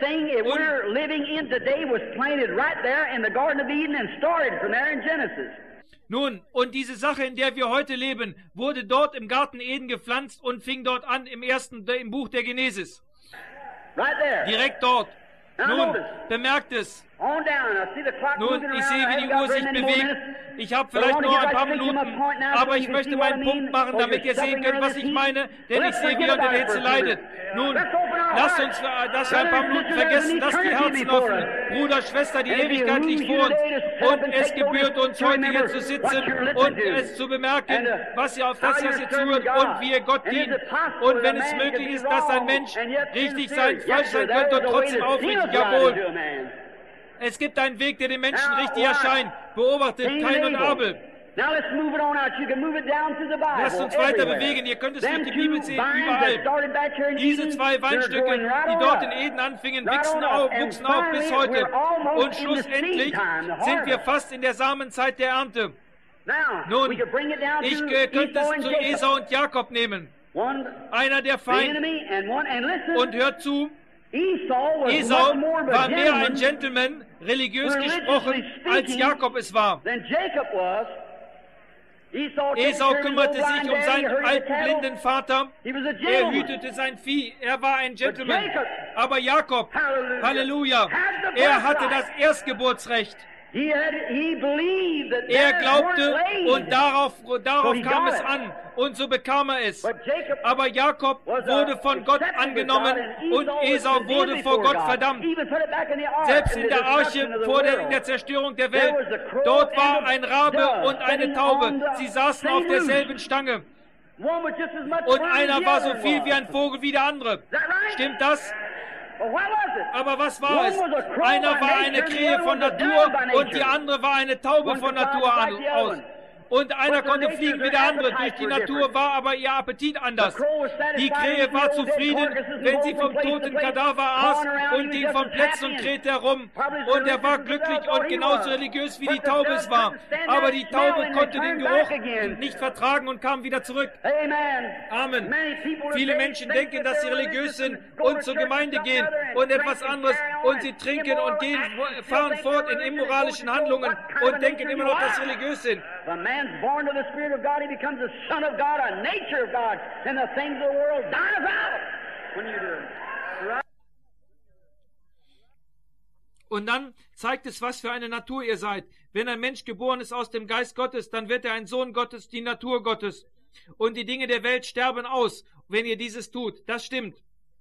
Nun, und diese Sache, in der wir heute leben, wurde dort im Garten Eden gepflanzt und fing dort an im Buch der Genesis. Direkt dort. Nun, bemerkt es. Nun, ich sehe, wie die Uhr sich bewegt. Ich habe vielleicht nur ein paar Minuten, aber ich möchte meinen Punkt machen, damit ihr sehen könnt, was ich meine, denn ich sehe, wie ihr unter der Hitze leidet. Nun, lasst uns das für ein paar Minuten vergessen, lasst die Herzen offen. Bruder, Schwester, die Ewigkeit liegt vor uns und es gebührt uns heute hier zu sitzen und es zu bemerken, was ihr auf das hier zuhört und wie ihr Gott dient. Und wenn es möglich ist, dass ein Mensch richtig sein, falsch sein könnte und trotzdem aufrichtig, jawohl. Es gibt einen Weg, der den Menschen richtig erscheint. Beobachtet Kain und Abel. Lasst uns weiter bewegen. Ihr könnt es durch die Bibel sehen, überall. Diese zwei Weinstücke, die dort in Eden anfingen, wuchsen auf bis heute. Und schlussendlich sind wir fast in der Samenzeit der Ernte. Nun, ich könnte es zu Esau und Jakob nehmen. Einer der Feind. Und hört zu. Esau war mehr ein Gentleman, religiös gesprochen, als Jakob es war. Esau kümmerte sich um seinen alten blinden Vater. Er hütete sein Vieh. Er war ein Gentleman. Aber Jakob, Halleluja, er hatte das Erstgeburtsrecht. Er glaubte und darauf kam es an und so bekam er es. Aber Jakob wurde von Gott angenommen und Esau wurde vor Gott verdammt. Selbst in der Arche in der Zerstörung der Welt, dort war ein Rabe und eine Taube. Sie saßen auf derselben Stange. Und einer war so viel wie ein Vogel wie der andere. Stimmt das? Aber was war es? Einer war eine Krähe von Natur und die andere war eine Taube von Natur aus. Und einer konnte fliegen wie der andere. Durch die Natur war aber ihr Appetit anders. Die Krähe war zufrieden, wenn sie vom toten Kadaver aß und ging von Plätzen und krähte herum. Und er war glücklich und genauso religiös wie die Taube es war. Aber die Taube konnte den Geruch nicht vertragen und kam wieder zurück. Amen. Viele Menschen denken, dass sie religiös sind und zur Gemeinde gehen und etwas anderes und sie trinken und fahren fort in immoralischen Handlungen und denken immer noch, dass sie religiös sind. Man's born of the Spirit of God, he becomes a son of God, a nature of God, and the things of the world dies out when you do it. Right? Und dann zeigt es, was für eine Natur ihr seid. Wenn ein Mensch geboren ist aus dem Geist Gottes, dann wird er ein Sohn Gottes, die Natur Gottes. Und die Dinge der Welt sterben aus, wenn ihr dieses tut. Das stimmt.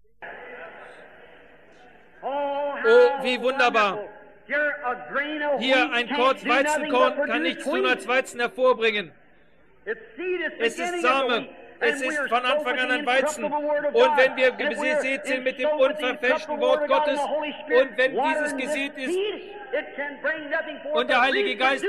Oh, wie wunderbar. Hier ein Korn Weizenkorn kann nichts tun als Weizen hervorbringen. Es ist Same. Es ist von Anfang an ein Weizen. Und wenn wir gesät sind mit dem unverfälschten Wort Gottes und wenn dieses gesät ist und der Heilige Geist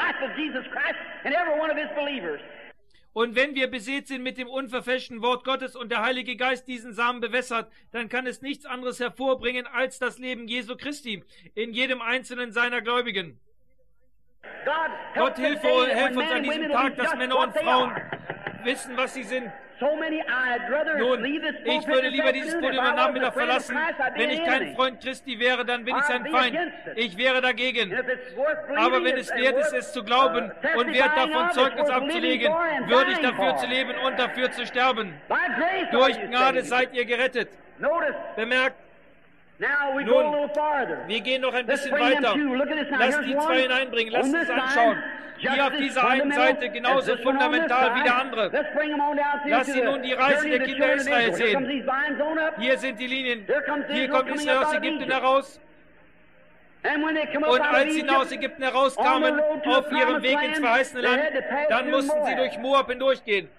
und wenn wir besät sind mit dem unverfälschten Wort Gottes und der Heilige Geist diesen Samen bewässert, dann kann es nichts anderes hervorbringen als das Leben Jesu Christi in jedem einzelnen seiner Gläubigen. Gott hilf uns an diesem Tag, dass Männer und Frauen wissen, was sie sind. Nun, ich würde lieber dieses Podium am Nachmittag verlassen. Wenn ich kein Freund Christi wäre, dann bin ich sein Feind. Ich wäre dagegen. Aber wenn es wert ist, es zu glauben und wert davon Zeugnis abzulegen, würde ich dafür zu leben und dafür zu sterben. Durch Gnade seid ihr gerettet. Bemerkt, nun, wir gehen noch ein bisschen weiter. Lasst die zwei hineinbringen, lasst uns anschauen. Hier auf dieser einen Seite genauso fundamental wie der andere. Lasst sie nun die Reise der Kinder Israel sehen. Hier sind die Linien. Hier kommt Israel aus Ägypten heraus. Und als sie aus Ägypten herauskamen, auf ihrem Weg ins verheißene Land, dann mussten sie durch Moab hindurchgehen.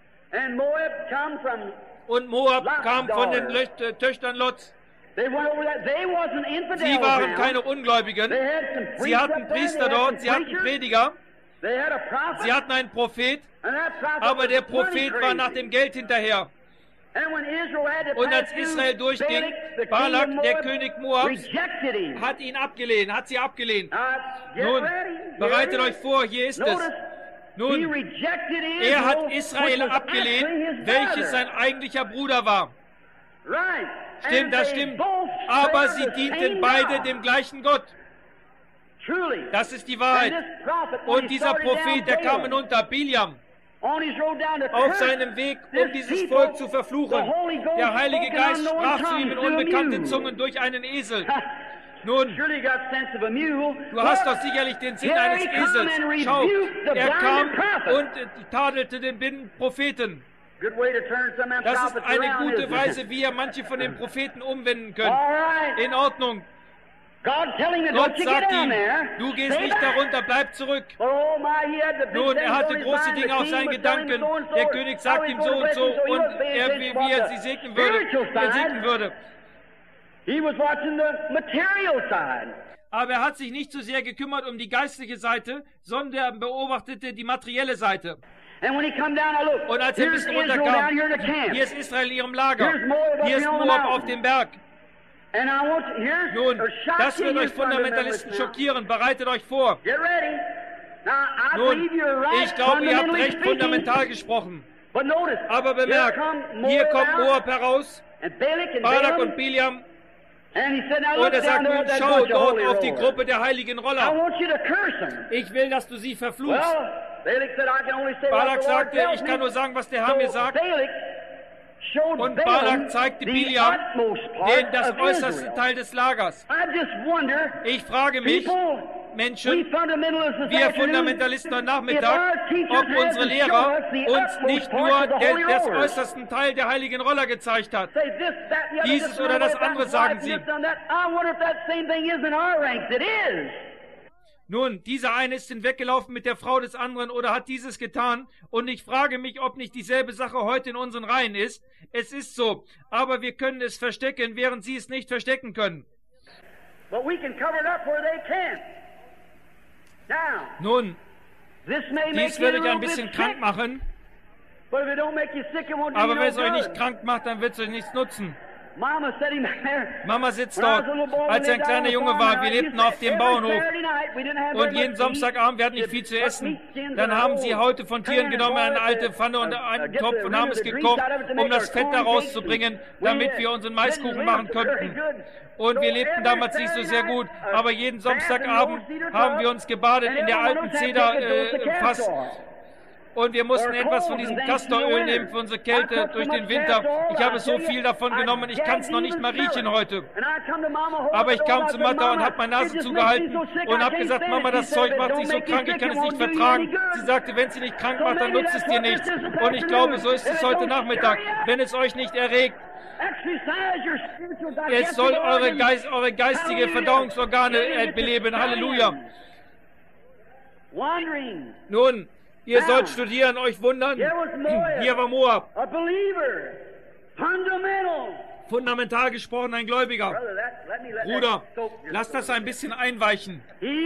Und Moab kam von den Töchtern Lots. Sie waren keine Ungläubigen. Sie hatten Priester dort, sie hatten Prediger, sie hatten einen Prophet, aber der Prophet war nach dem Geld hinterher. Und als Israel durchging, Balak, der König Moabs, hat ihn abgelehnt, hat sie abgelehnt. Nun, bereitet euch vor, hier ist es. Nun, er hat Israel abgelehnt, welches sein eigentlicher Bruder war. Stimmt, das stimmt. Aber sie dienten beide dem gleichen Gott. Das ist die Wahrheit. Und dieser Prophet, der kam hinunter, Biliam, auf seinem Weg, um dieses Volk zu verfluchen. Der Heilige Geist sprach zu ihm in unbekannten Zungen durch einen Esel. Nun, du hast doch sicherlich den Sinn eines Esels. Schau, er kam und tadelte den Propheten. Das ist eine gute Weise, wie ihr manche von den Propheten umwenden könnt. In Ordnung. Gott sagt ihm, du gehst nicht darunter, bleib zurück. Nun, er hatte große Dinge auf seinen Gedanken. Der König sagt ihm so und so und wie er sie segnen würde. Aber er hat sich nicht so sehr gekümmert um die geistliche Seite, sondern er beobachtete die materielle Seite. Und als er ein bisschen runterkam, hier ist Israel in ihrem Lager, hier ist Moab auf dem Berg. Nun, das wird euch Fundamentalisten schockieren, bereitet euch vor. Nun, ich glaube, ihr habt recht fundamental gesprochen. Aber bemerkt, hier kommt Moab heraus, Balak und Biliam, und er sagt nun, schau dort auf die Gruppe der heiligen Roller. Ich will, dass du sie verfluchst. Balak sagte, ich kann nur sagen, was der Herr mir sagt. Und Balak zeigte Biliam das äußerste Teil des Lagers. Ich frage mich, Menschen, wir Fundamentalisten heute Nachmittag, ob unsere Lehrer uns nicht nur des äußersten Teil der heiligen Roller gezeigt hat. Dieses oder das andere sagen sie. Nun, dieser eine ist hinweggelaufen mit der Frau des anderen oder hat dieses getan. Und ich frage mich, ob nicht dieselbe Sache heute in unseren Reihen ist. Es ist so, aber wir können es verstecken, während sie es nicht verstecken können. Nun, dies würde dich ein bisschen krank machen. Aber wenn es euch nicht krank macht, dann wird es euch nichts nutzen. Mama sitzt dort, als er ein kleiner Junge war. Wir lebten auf dem Bauernhof. Und jeden Samstagabend, wir hatten nicht viel zu essen. Dann haben sie Häute von Tieren genommen, eine alte Pfanne und einen Topf und haben es gekocht, um das Fett da rauszubringen, damit wir unseren Maiskuchen machen könnten. Und wir lebten damals nicht so sehr gut, aber jeden Samstagabend haben wir uns gebadet in der alten Zederfass. Und wir mussten etwas von diesem Castoröl nehmen für unsere Kälte durch den Winter. Ich habe so viel davon genommen, ich kann es noch nicht mal riechen heute. Aber ich kam zu Mutter und habe meine Nase zugehalten und habe gesagt, Mama, das Zeug macht sich so krank, ich kann es nicht vertragen. Sie sagte, wenn sie nicht krank macht, dann nutzt es dir nichts. Und ich glaube, so ist es heute Nachmittag. Wenn es euch nicht erregt, es soll eure geistige Verdauungsorgane beleben. Halleluja. Nun, ihr sollt studieren, euch wundern. Hier war Moab. Fundamental gesprochen, ein Gläubiger. Bruder, lass das ein bisschen einweichen.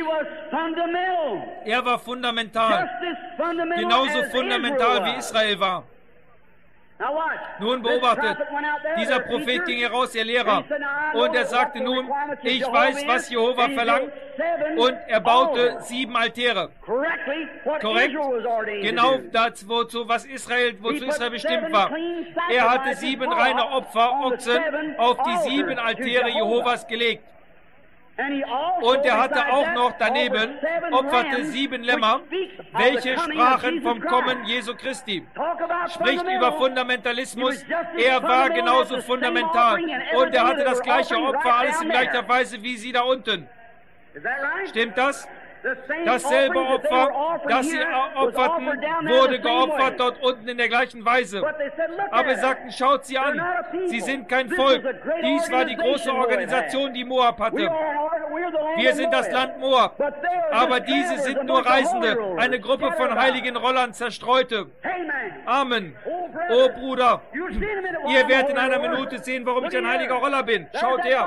Er war fundamental. Genauso fundamental wie Israel war. Nun beobachtet, dieser Prophet ging heraus, ihr Lehrer, und er sagte nun, ich weiß, was Jehova verlangt, und er baute 7 Altäre. Korrekt? Genau das, wozu Israel bestimmt war. Er hatte 7 reine Ochsen auf die 7 Altäre Jehovas gelegt. Und er hatte auch noch daneben, opferte 7 Lämmer, welche sprachen vom Kommen Jesu Christi. Spricht über Fundamentalismus, er war genauso fundamental. Und er hatte das gleiche Opfer, alles in gleicher Weise wie sie da unten. Stimmt das? Dasselbe Opfer, das sie opferten, wurde geopfert dort unten in der gleichen Weise. Aber sie sagten, schaut sie an, sie sind kein Volk. Dies war die große Organisation, die Moab hatte. Wir sind das Land Moab. Aber diese sind nur Reisende, eine Gruppe von heiligen Rollern, Zerstreute. Amen. Oh Bruder, ihr werdet in einer Minute sehen, warum ich ein heiliger Roller bin. Schaut her.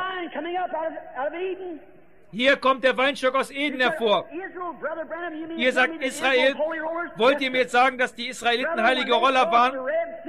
Hier kommt der Weinstock aus Eden hervor. Ihr sagt Israel. Wollt ihr mir jetzt sagen, dass die Israeliten heilige Roller waren?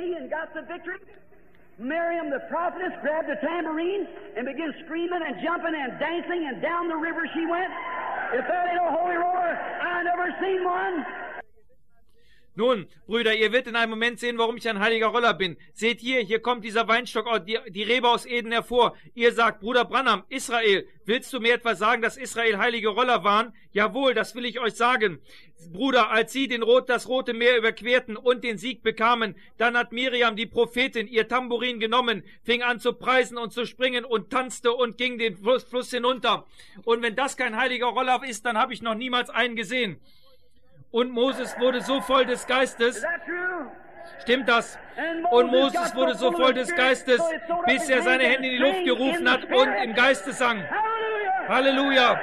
Miriam, the prophetess, grabbed a tambourine and began screaming and jumping and dancing, and down the river she went. If that ain't a holy roller, I never seen one. Nun, Brüder, ihr werdet in einem Moment sehen, warum ich ein heiliger Roller bin. Seht hier kommt dieser Weinstock, die Rebe aus Eden hervor. Ihr sagt, Bruder Branham, Israel, willst du mir etwa sagen, dass Israel heilige Roller waren? Jawohl, das will ich euch sagen. Bruder, als sie das Rote Meer überquerten und den Sieg bekamen, dann hat Miriam, die Prophetin, ihr Tambourin genommen, fing an zu preisen und zu springen und tanzte und ging den Fluss hinunter. Und wenn das kein heiliger Roller ist, dann habe ich noch niemals einen gesehen. Und Moses wurde so voll des Geistes. Stimmt das? Und Moses wurde so voll des Geistes, bis er seine Hände in die Luft gerufen hat und im Geiste sang. Halleluja!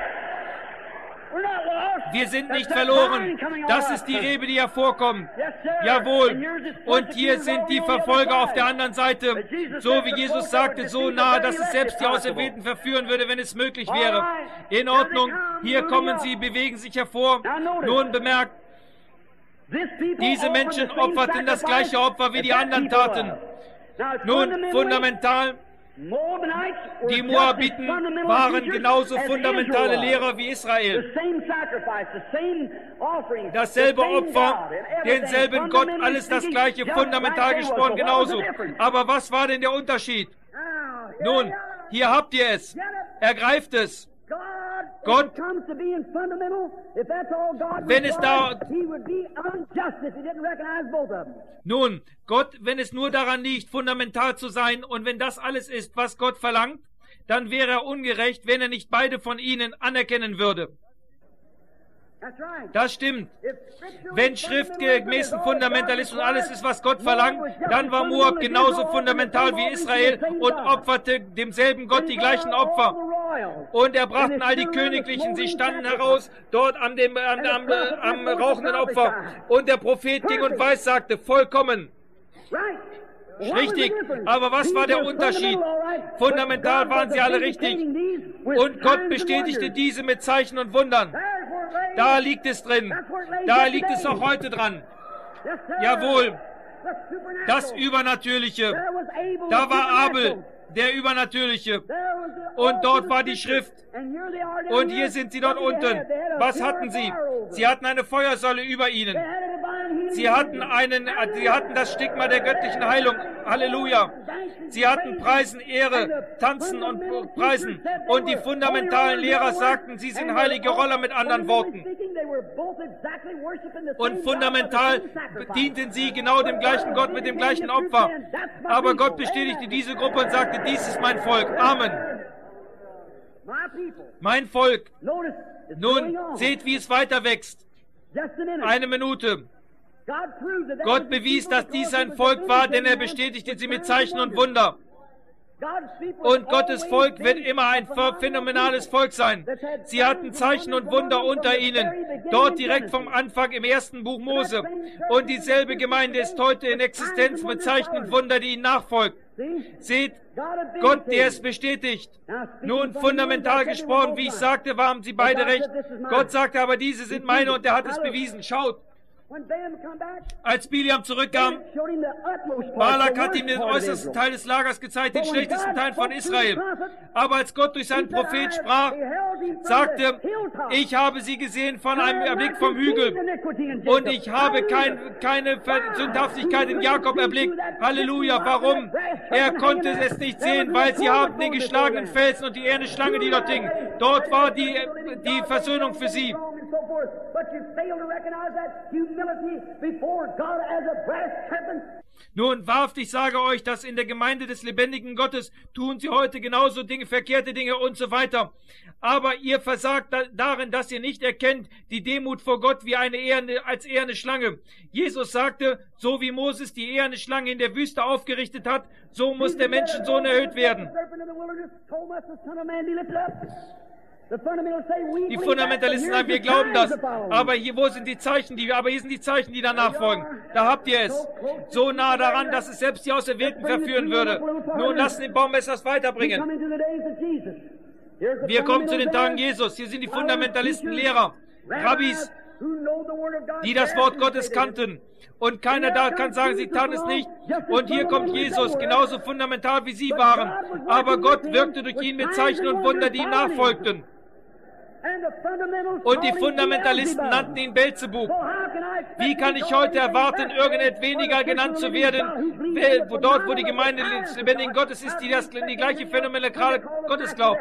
Wir sind nicht verloren. Das ist die Rebe, die hervorkommt. Jawohl. Und hier sind die Verfolger auf der anderen Seite. So wie Jesus sagte, so nah, dass es selbst die Auserwählten verführen würde, wenn es möglich wäre. In Ordnung. Hier kommen sie, bewegen sich hervor. Nun bemerkt, diese Menschen opferten das gleiche Opfer, wie die anderen taten. Nun, fundamental, die Moabiten waren genauso fundamentale Lehrer wie Israel. Dasselbe Opfer, denselben Gott, alles das gleiche, fundamental gesprochen genauso. Aber was war denn der Unterschied? Nun, hier habt ihr es. Ergreift es. Gott, wenn es da... Nun, Gott, wenn es nur daran liegt, fundamental zu sein, und wenn das alles ist, was Gott verlangt, dann wäre er ungerecht, wenn er nicht beide von ihnen anerkennen würde. Das stimmt. Wenn schriftgemäßen Fundamentalist und alles ist, was Gott verlangt, dann war Moab genauso fundamental wie Israel und opferte demselben Gott die gleichen Opfer. Und er brachten all die Königlichen, sie standen heraus, dort am rauchenden Opfer. Und der Prophet ging und weissagte, vollkommen. Richtig, aber was war der Unterschied? Fundamental waren sie alle richtig. Und Gott bestätigte diese mit Zeichen und Wundern. Da liegt es drin. Da liegt es auch heute dran. Jawohl, das Übernatürliche. Da war Abel, der Übernatürliche. Und dort war die Schrift. Und hier sind sie dort unten. Was hatten sie? Sie hatten eine Feuersäule über ihnen. Sie hatten das Stigma der göttlichen Heilung. Halleluja. Sie hatten Preisen, Ehre, Tanzen und Preisen. Und die fundamentalen Lehrer sagten, sie sind heilige Roller, mit anderen Worten. Und fundamental dienten sie genau dem gleichen Gott mit dem gleichen Opfer. Aber Gott bestätigte diese Gruppe und sagte, dies ist mein Volk. Amen. Mein Volk. Nun, seht, wie es weiter wächst. Eine Minute. Gott bewies, dass dies ein Volk war, denn er bestätigte sie mit Zeichen und Wunder. Und Gottes Volk wird immer ein phänomenales Volk sein. Sie hatten Zeichen und Wunder unter ihnen, dort direkt vom Anfang im ersten Buch Mose. Und dieselbe Gemeinde ist heute in Existenz mit Zeichen und Wunder, die ihnen nachfolgt. Seht, Gott, der es bestätigt. Nun, fundamental gesprochen, wie ich sagte, waren sie beide recht. Gott sagte aber, diese sind meine, und er hat es bewiesen. Schaut. Als Biliam zurückkam, Balak hat ihm den äußersten Teil des Lagers gezeigt, den schlechtesten Teil von Israel. Aber als Gott durch seinen Prophet sprach, sagte, ich habe sie gesehen von einem Erblick vom Hügel und ich habe keine Sündhaftigkeit in Jakob erblickt. Halleluja, warum? Er konnte es nicht sehen, weil sie haben den geschlagenen Felsen und die eherne Schlange, die dort hing. Dort war die Versöhnung für sie. so forth. But you fail to recognize that humility before God as a brass serpent. Nun, wahrhaftig sage euch, dass in der Gemeinde des lebendigen Gottes tun sie heute genauso Dinge, verkehrte Dinge und so weiter. Aber ihr versagt darin, dass ihr nicht erkennt die Demut vor Gott wie als eherne Schlange. Jesus sagte, so wie Moses die eherne Schlange in der Wüste aufgerichtet hat, so muss der Menschensohn erhöht werden. Die Fundamentalisten sagen, wir glauben das. Aber hier sind die Zeichen, die danach folgen. Da habt ihr es. So nah daran, dass es selbst die Auserwählten verführen würde. Nun lassen den Baumesser das weiterbringen. Wir kommen zu den Tagen Jesus. Hier sind die Fundamentalisten, Lehrer, Rabbis, die das Wort Gottes kannten. Und keiner da kann sagen, sie taten es nicht. Und hier kommt Jesus, genauso fundamental wie sie waren. Aber Gott wirkte durch ihn mit Zeichen und Wunder, die ihm nachfolgten. Und die Fundamentalisten nannten ihn Beelzebub. Wie kann ich heute erwarten, irgendetwas weniger genannt zu werden, dort, wo die Gemeinde des lebendigen Gottes ist, die die gleiche phänomenale Gottes glaubt?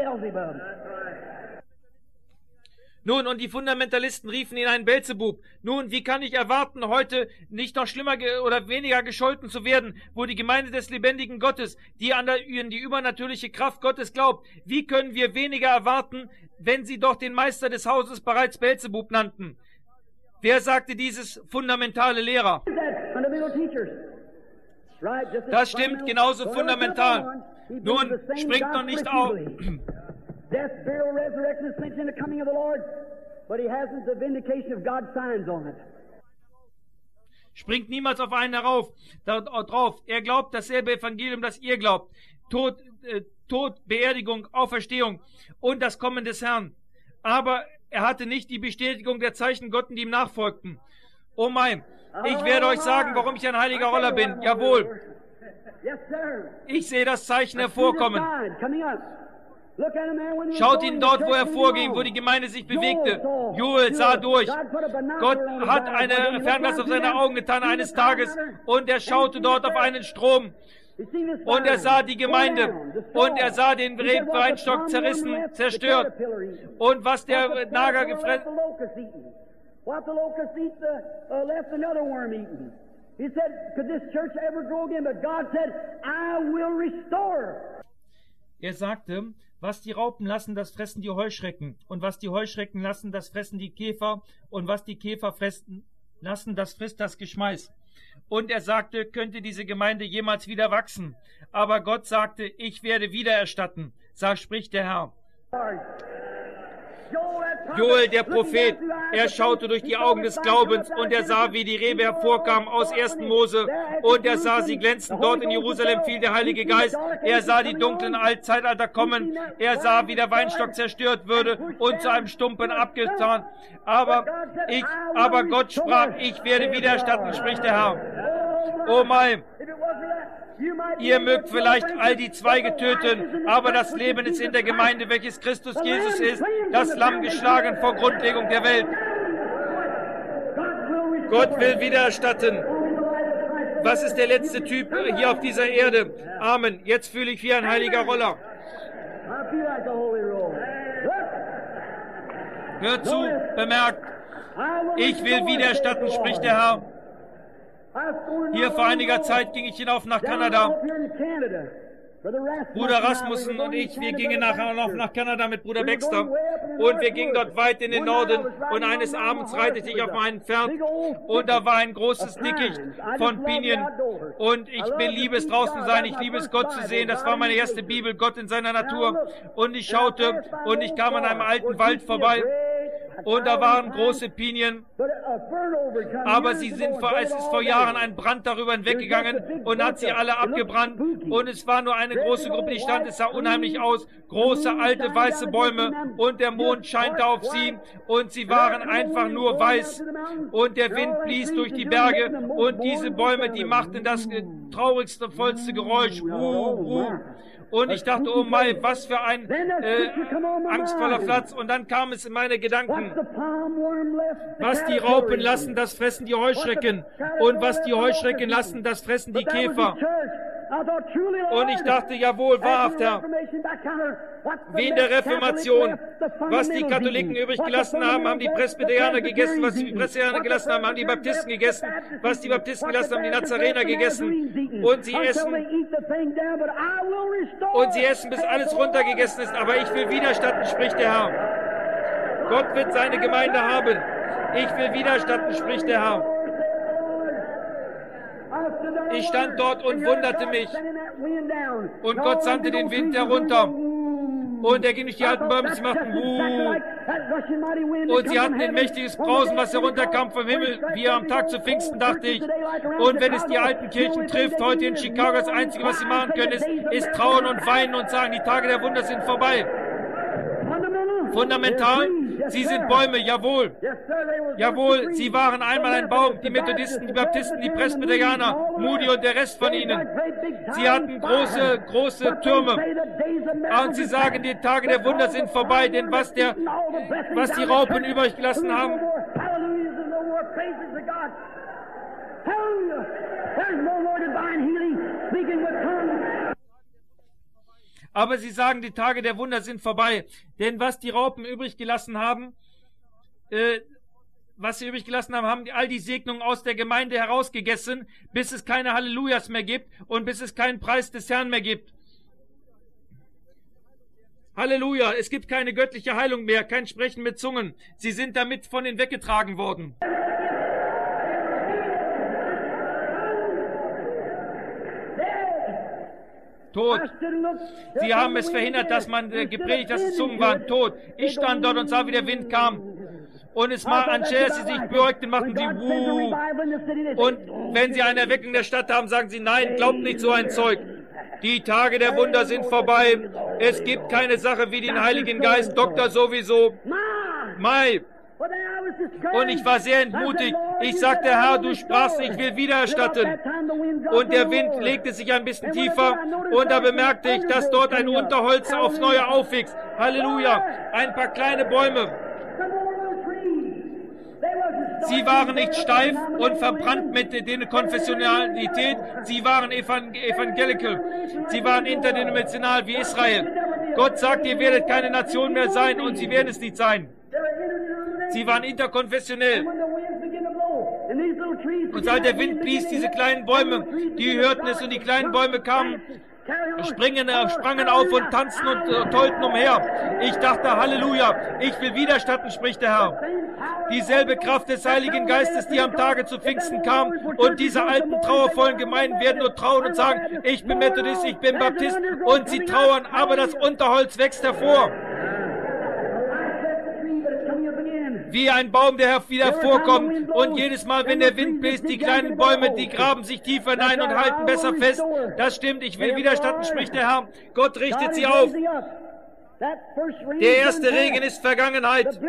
Nun, und die Fundamentalisten riefen ihn einen Beelzebub. Nun, wie kann ich erwarten, heute nicht noch schlimmer oder weniger gescholten zu werden, wo die Gemeinde des lebendigen Gottes, die an die übernatürliche Kraft Gottes glaubt, wie können wir weniger erwarten, wenn sie doch den Meister des Hauses bereits Beelzebub nannten? Wer sagte dieses fundamentale Lehrer? Das stimmt, genauso fundamental. Nun, springt noch nicht auf. Death, burial, resurrection, ascension, the coming of the Lord, but he hasn't the vindication of God's signs on it. Springt niemals auf einen drauf. Er glaubt dasselbe Evangelium, das ihr glaubt. Tod, Beerdigung, Auferstehung und das Kommen des Herrn. Aber er hatte nicht die Bestätigung der Zeichen Gottes, die ihm nachfolgten. Oh mein, ich werde euch sagen, warum ich ein heiliger Roller bin. Jawohl. Ich sehe das Zeichen hervorkommen. Schaut ihn dort, wo er vorging, wo die Gemeinde sich bewegte. Joel sah durch. Gott hat eine Fernglas auf seine Augen getan eines Tages und er schaute dort auf einen Strom. Und er sah die Gemeinde und er sah den Weinstock zerrissen, zerstört. Und was der Nager gefressen Er sagte, was die Raupen lassen, das fressen die Heuschrecken. Und was die Heuschrecken lassen, das fressen die Käfer. Und was die Käfer fressen lassen, das frisst das Geschmeiß. Und er sagte, könnte diese Gemeinde jemals wieder wachsen? Aber Gott sagte, ich werde wiedererstatten. Spricht der Herr. Joel, der Prophet, er schaute durch die Augen des Glaubens und er sah, wie die Rebe hervorkam aus 1. Mose und er sah sie glänzen. Dort in Jerusalem fiel der Heilige Geist. Er sah die dunklen Zeitalter kommen. Er sah, wie der Weinstock zerstört würde und zu einem Stumpen abgetan. Aber Gott sprach, ich werde wiedererstatten, spricht der Herr. Oh mein! Ihr mögt vielleicht all die Zweige töten, aber das Leben ist in der Gemeinde, welches Christus Jesus ist, das Lamm geschlagen vor Grundlegung der Welt. Gott will wiedererstatten. Was ist der letzte Typ hier auf dieser Erde? Amen. Jetzt fühle ich wie ein heiliger Roller. Hört zu, bemerkt, ich will wiedererstatten, spricht der Herr. Hier vor einiger Zeit ging ich hinauf nach Kanada. Bruder Rasmussen und ich, wir gingen nachher noch nach Kanada mit Bruder Baxter. Und wir gingen dort weit in den Norden. Und eines Abends reitete ich auf meinem Pferd. Und da war ein großes Dickicht von Pinien. Und ich liebe es draußen sein. Ich liebe es Gott zu sehen. Das war meine erste Bibel, Gott in seiner Natur. Und ich schaute und ich kam an einem alten Wald vorbei. Und da waren große Pinien, aber es ist vor Jahren ein Brand darüber hinweggegangen und hat sie alle abgebrannt. Und es war nur eine große Gruppe, die stand, es sah unheimlich aus. Große, alte, weiße Bäume und der Mond scheinte auf sie und sie waren einfach nur weiß. Und der Wind blies durch die Berge und diese Bäume, die machten das traurigste, vollste Geräusch. Und ich dachte, oh mein, was für ein angstvoller Platz. Und dann kam es in meine Gedanken. Was die Raupen lassen, das fressen die Heuschrecken. Und was die Heuschrecken lassen, das fressen die Käfer. Und ich dachte, jawohl, wahrhaft, Herr, wie in der Reformation, was die Katholiken übrig gelassen haben, haben die Presbyterianer gegessen, was die Presbyterianer gelassen haben, haben die Baptisten gegessen, was die Baptisten gelassen haben, die Nazarener gegessen. Und sie essen, bis alles runtergegessen ist. Aber ich will widerstatten, spricht der Herr. Gott wird seine Gemeinde haben. Ich will widerstatten, spricht der Herr. Ich stand dort und wunderte mich. Und Gott sandte den Wind herunter. Und er ging durch die alten Bäume, sie machten und sie hatten ein mächtiges Brausen, was herunterkam vom Himmel, wie am Tag zu Pfingsten, dachte ich. Und wenn es die alten Kirchen trifft, heute in Chicago, das Einzige, was sie machen können, ist trauern und weinen und sagen, die Tage der Wunder sind vorbei. Fundamental, sie sind Bäume, jawohl. Jawohl, sie waren einmal ein Baum, die Methodisten, die Baptisten, die Presbyterianer, Moody und der Rest von ihnen. Sie hatten große Türme. Und sie sagen, die Tage der Wunder sind vorbei, denn was die Raupen übrig gelassen haben, aber sie sagen, die Tage der Wunder sind vorbei. Denn was die Raupen übrig gelassen haben, haben all die Segnungen aus der Gemeinde herausgegessen, bis es keine Hallelujahs mehr gibt und bis es keinen Preis des Herrn mehr gibt. Halleluja, es gibt keine göttliche Heilung mehr, kein Sprechen mit Zungen. Sie sind damit von ihnen weggetragen worden. Tot. Sie haben es verhindert, dass man gepredigt, dass es Zungen waren. Tot. Ich stand dort und sah, wie der Wind kam. Und es war, anstatt sie sich beugten, machten sie Wuh. Und wenn sie eine Erweckung der Stadt haben, sagen sie, nein, glaubt nicht so ein Zeug. Die Tage der Wunder sind vorbei. Es gibt keine Sache wie den Heiligen Geist. Doktor sowieso. Mai. Und ich war sehr entmutigt. Ich sagte, Herr, du sprachst, ich will widerstatten. Und der Wind legte sich ein bisschen tiefer. Und da bemerkte ich, dass dort ein Unterholz aufs Neue aufwächst. Halleluja. Ein paar kleine Bäume. Sie waren nicht steif und verbrannt mit der Konfessionalität. Sie waren evangelical. Sie waren interdimensional wie Israel. Gott sagt, ihr werdet keine Nation mehr sein und sie werden es nicht sein. Sie waren interkonfessionell. Und als der Wind blies, diese kleinen Bäume, die hörten es und die kleinen Bäume kamen, sprangen auf und tanzten und tollten umher. Ich dachte, Halleluja, ich will widerstatten, spricht der Herr. Dieselbe Kraft des Heiligen Geistes, die am Tage zu Pfingsten kam, und diese alten, trauervollen Gemeinden werden nur trauern und sagen, ich bin Methodist, ich bin Baptist, und sie trauern, aber das Unterholz wächst hervor. Wie ein Baum, der wieder vorkommt, und jedes Mal, wenn der Wind bläst, die kleinen Bäume, die graben sich tiefer hinein und halten besser fest. Das stimmt, ich will widerstatten, spricht der Herr. Gott richtet sie auf. Der erste Regen ist Vergangenheit.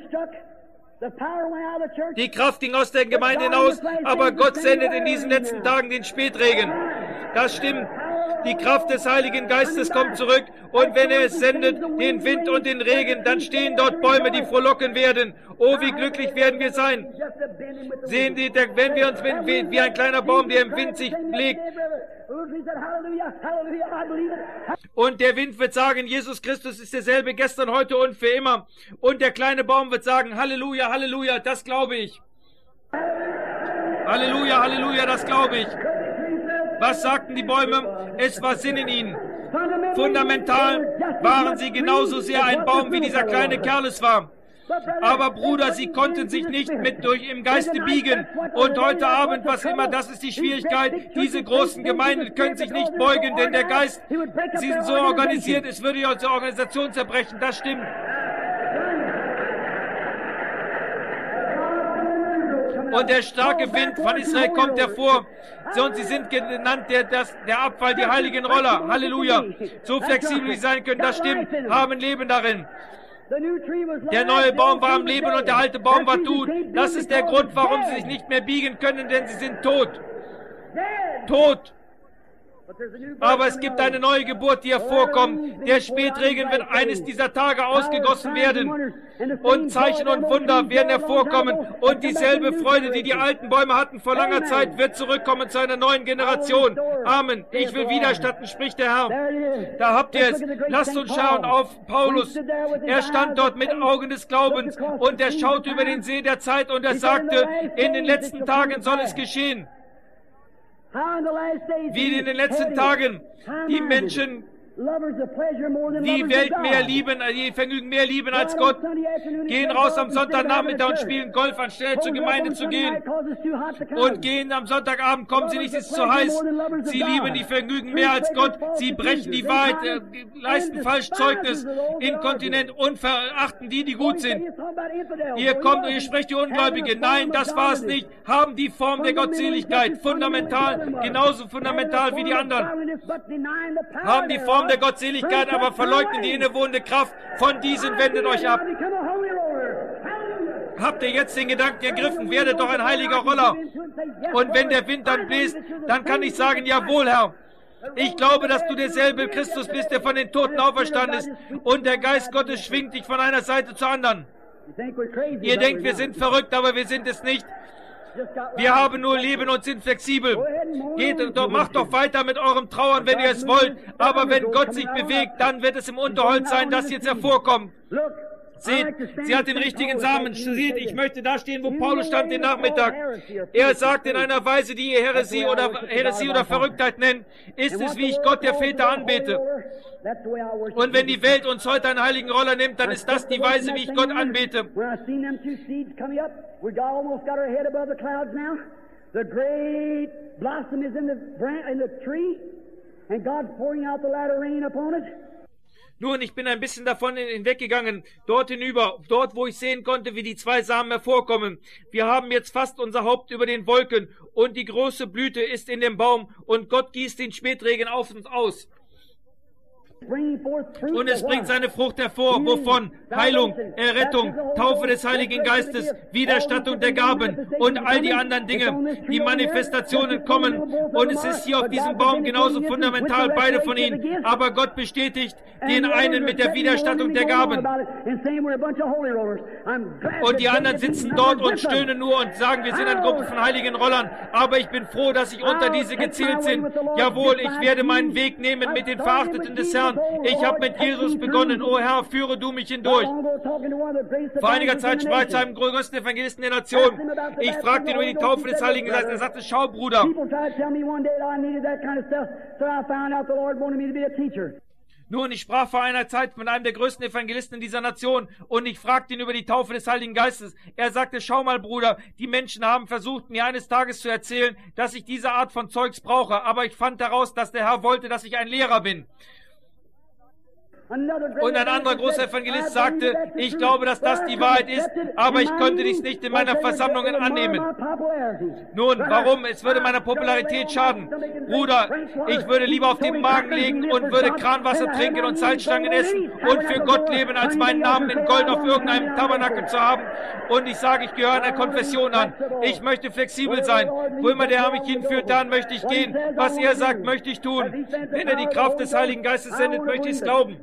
Die Kraft ging aus der Gemeinde hinaus, aber Gott sendet in diesen letzten Tagen den Spätregen. Das stimmt. Die Kraft des Heiligen Geistes kommt zurück, und wenn er es sendet, den Wind und den Regen, dann stehen dort Bäume, die frohlocken werden. Oh, wie glücklich werden wir sein. Sehen Sie, wenn wir uns wie ein kleiner Baum, der im Wind sich legt. Und der Wind wird sagen, Jesus Christus ist derselbe gestern, heute und für immer. Und der kleine Baum wird sagen, Halleluja, Halleluja, das glaube ich. Halleluja, Halleluja, das glaube ich. Was sagten die Bäume? Es war Sinn in ihnen. Fundamental waren sie genauso sehr ein Baum, wie dieser kleine Kerl es war. Aber Bruder, sie konnten sich nicht im Geiste biegen. Und heute Abend, was immer, das ist die Schwierigkeit. Diese großen Gemeinden können sich nicht beugen, denn der Geist, sie sind so organisiert, es würde ja unsere Organisation zerbrechen. Das stimmt. Und der starke Wind von Israel kommt hervor. Und sie sind genannt der Abfall, die heiligen Roller. Halleluja. So flexibel wie sie sein können, das stimmt. Haben Leben darin. Der neue Baum war am Leben und der alte Baum war tot. Das ist der Grund, warum sie sich nicht mehr biegen können, denn sie sind tot. Tot. Aber es gibt eine neue Geburt, die hervorkommt. Der Spätregen wird eines dieser Tage ausgegossen werden. Und Zeichen und Wunder werden hervorkommen. Und dieselbe Freude, die die alten Bäume hatten vor langer Zeit, wird zurückkommen zu einer neuen Generation. Amen. Ich will widerstatten, spricht der Herr. Da habt ihr es. Lasst uns schauen auf Paulus. Er stand dort mit Augen des Glaubens und er schaute über den See der Zeit und er sagte, in den letzten Tagen soll es geschehen. Wie in den letzten Tagen die Menschen die Welt mehr lieben, die Vergnügen mehr lieben als Gott, gehen raus am Sonntagnachmittag und spielen Golf, anstelle zur Gemeinde zu gehen. Und gehen am Sonntagabend, kommen sie nicht, es ist zu heiß. Sie lieben die Vergnügen mehr als Gott. Sie brechen die Wahrheit, leisten Falschzeugnis, inkontinent und verachten die, die gut sind. Ihr kommt und ihr sprecht die Ungläubigen. Nein, das war es nicht. Haben die Form der Gottseligkeit. Fundamental, genauso fundamental wie die anderen. Haben die Form der Gottseligkeit, aber verleugnen die innewohnende Kraft. Von diesen wendet euch ab. Habt ihr jetzt den Gedanken ergriffen, werdet doch ein heiliger Roller. Und wenn der Wind dann bläst, dann kann ich sagen, jawohl, Herr. Ich glaube, dass du derselbe Christus bist, der von den Toten auferstanden ist. Und der Geist Gottes schwingt dich von einer Seite zur anderen. Ihr denkt, wir sind verrückt, aber wir sind es nicht. Wir haben nur Leben und sind flexibel. Geht doch, macht doch weiter mit eurem Trauern, wenn ihr es wollt. Aber wenn Gott sich bewegt, dann wird es im Unterholz sein, das jetzt hervorkommt. Seht, sie hat den richtigen Samen. Seht, ich möchte da stehen, wo Paulus stand den Nachmittag. Er sagt in einer Weise, die ihr Häresie oder Verrücktheit nennt, ist es, wie ich Gott der Väter anbete. Und wenn die Welt uns heute einen heiligen Roller nimmt, dann ist das die Weise, wie ich Gott anbete. The great blossom is in the tree, and God's pouring out the latter rain upon it. Nun, ich bin ein bisschen davon hinweggegangen, dort hinüber, dort, wo ich sehen konnte, wie die zwei Samen hervorkommen. Wir haben jetzt fast unser Haupt über den Wolken und die große Blüte ist in dem Baum und Gott gießt den Spätregen auf uns aus. Und es bringt seine Frucht hervor, wovon? Heilung, Errettung, Taufe des Heiligen Geistes, Widerstattung der Gaben und all die anderen Dinge. Die Manifestationen kommen und es ist hier auf diesem Baum genauso fundamental, beide von ihnen. Aber Gott bestätigt den einen mit der Widerstattung der Gaben. Und die anderen sitzen dort und stöhnen nur und sagen, wir sind eine Gruppe von heiligen Rollern. Aber ich bin froh, dass ich unter diese gezählt bin. Jawohl, ich werde meinen Weg nehmen mit den Verachteten des Herrn. Ich habe mit Jesus begonnen. O Herr, führe du mich hindurch. Vor einiger Zeit sprach ich zu einem größten Evangelisten der Nation. Ich fragte ihn über die Taufe des Heiligen Geistes. Er sagte, schau, Bruder. Nun, ich sprach vor einer Zeit mit einem der größten Evangelisten in dieser Nation und ich fragte ihn über die Taufe des Heiligen Geistes. Er sagte, schau mal, Bruder, die Menschen haben versucht, mir eines Tages zu erzählen, dass ich diese Art von Zeugs brauche, aber ich fand heraus, dass der Herr wollte, dass ich ein Lehrer bin. Und ein anderer großer Evangelist sagte, ich glaube, dass das die Wahrheit ist, aber ich konnte dies nicht in meiner Versammlung annehmen. Nun, warum? Es würde meiner Popularität schaden. Bruder, ich würde lieber auf den Magen legen und würde Kranwasser trinken und Salzstangen essen und für Gott leben, als meinen Namen in Gold auf irgendeinem Tabernakel zu haben. Und ich sage, ich gehöre einer Konfession an. Ich möchte flexibel sein. Wo immer der Herr mich hinführt, dann möchte ich gehen. Was er sagt, möchte ich tun. Wenn er die Kraft des Heiligen Geistes sendet, möchte ich es glauben.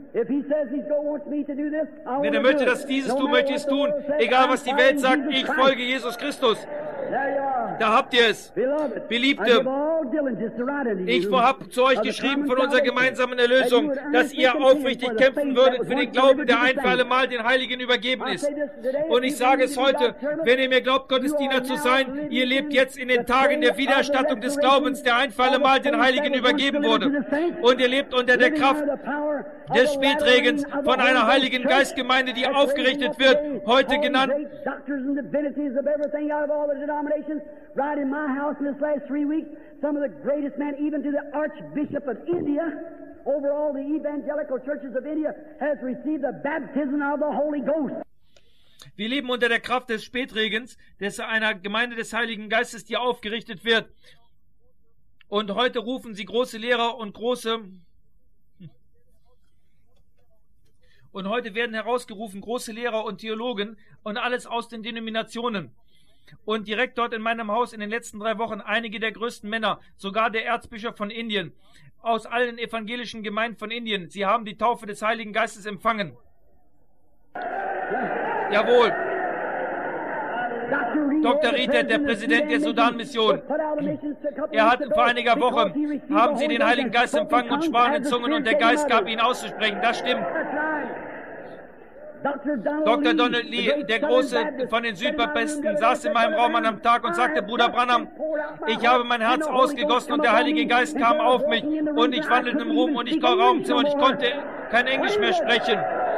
Wenn er möchte, dass ich dieses tue, möchte ich es tun. Egal, was die Welt sagt, ich folge Jesus Christus. Da habt ihr es. Beliebte, ich habe zu euch geschrieben von unserer gemeinsamen Erlösung, dass ihr aufrichtig kämpfen würdet für den Glauben, der ein für alle Mal den Heiligen übergeben ist. Und ich sage es heute, wenn ihr mir glaubt, Gottes Diener zu sein, ihr lebt jetzt in den Tagen der Widerstattung des Glaubens, der ein für alle Mal den Heiligen übergeben wurde. Und ihr lebt unter der Kraft des Spätregens von einer Heiligen Geistgemeinde, die aufgerichtet wird, heute genannt. Right in my house in this last 3 weeks, some of the greatest men, even to the Archbishop of India, over all the evangelical churches of India, has received the baptism of the Holy Ghost. Wir leben unter der Kraft des Spätregens, des einer Gemeinde des Heiligen Geistes, die aufgerichtet wird. Und heute rufen sie große Lehrer und heute werden herausgerufen große Lehrer und Theologen und alles aus den Denominationen. Und direkt dort in meinem Haus in den letzten 3 Wochen einige der größten Männer, sogar der Erzbischof von Indien, aus allen evangelischen Gemeinden von Indien. Sie haben die Taufe des Heiligen Geistes empfangen. Jawohl. Dr. Reed, der Präsident der Sudan-Mission, er hat vor einiger Woche, haben sie den Heiligen Geist empfangen und sprachen in Zungen und der Geist gab ihnen auszusprechen. Das stimmt. Dr. Donald Lee, der Große von den Südbaptisten, saß in meinem Raum an einem Tag und sagte, Bruder Branham, ich habe mein Herz ausgegossen und der Heilige Geist kam auf mich und ich wandelte im Ruhm und ich kam Raumzimmer und ich konnte kein Englisch mehr sprechen.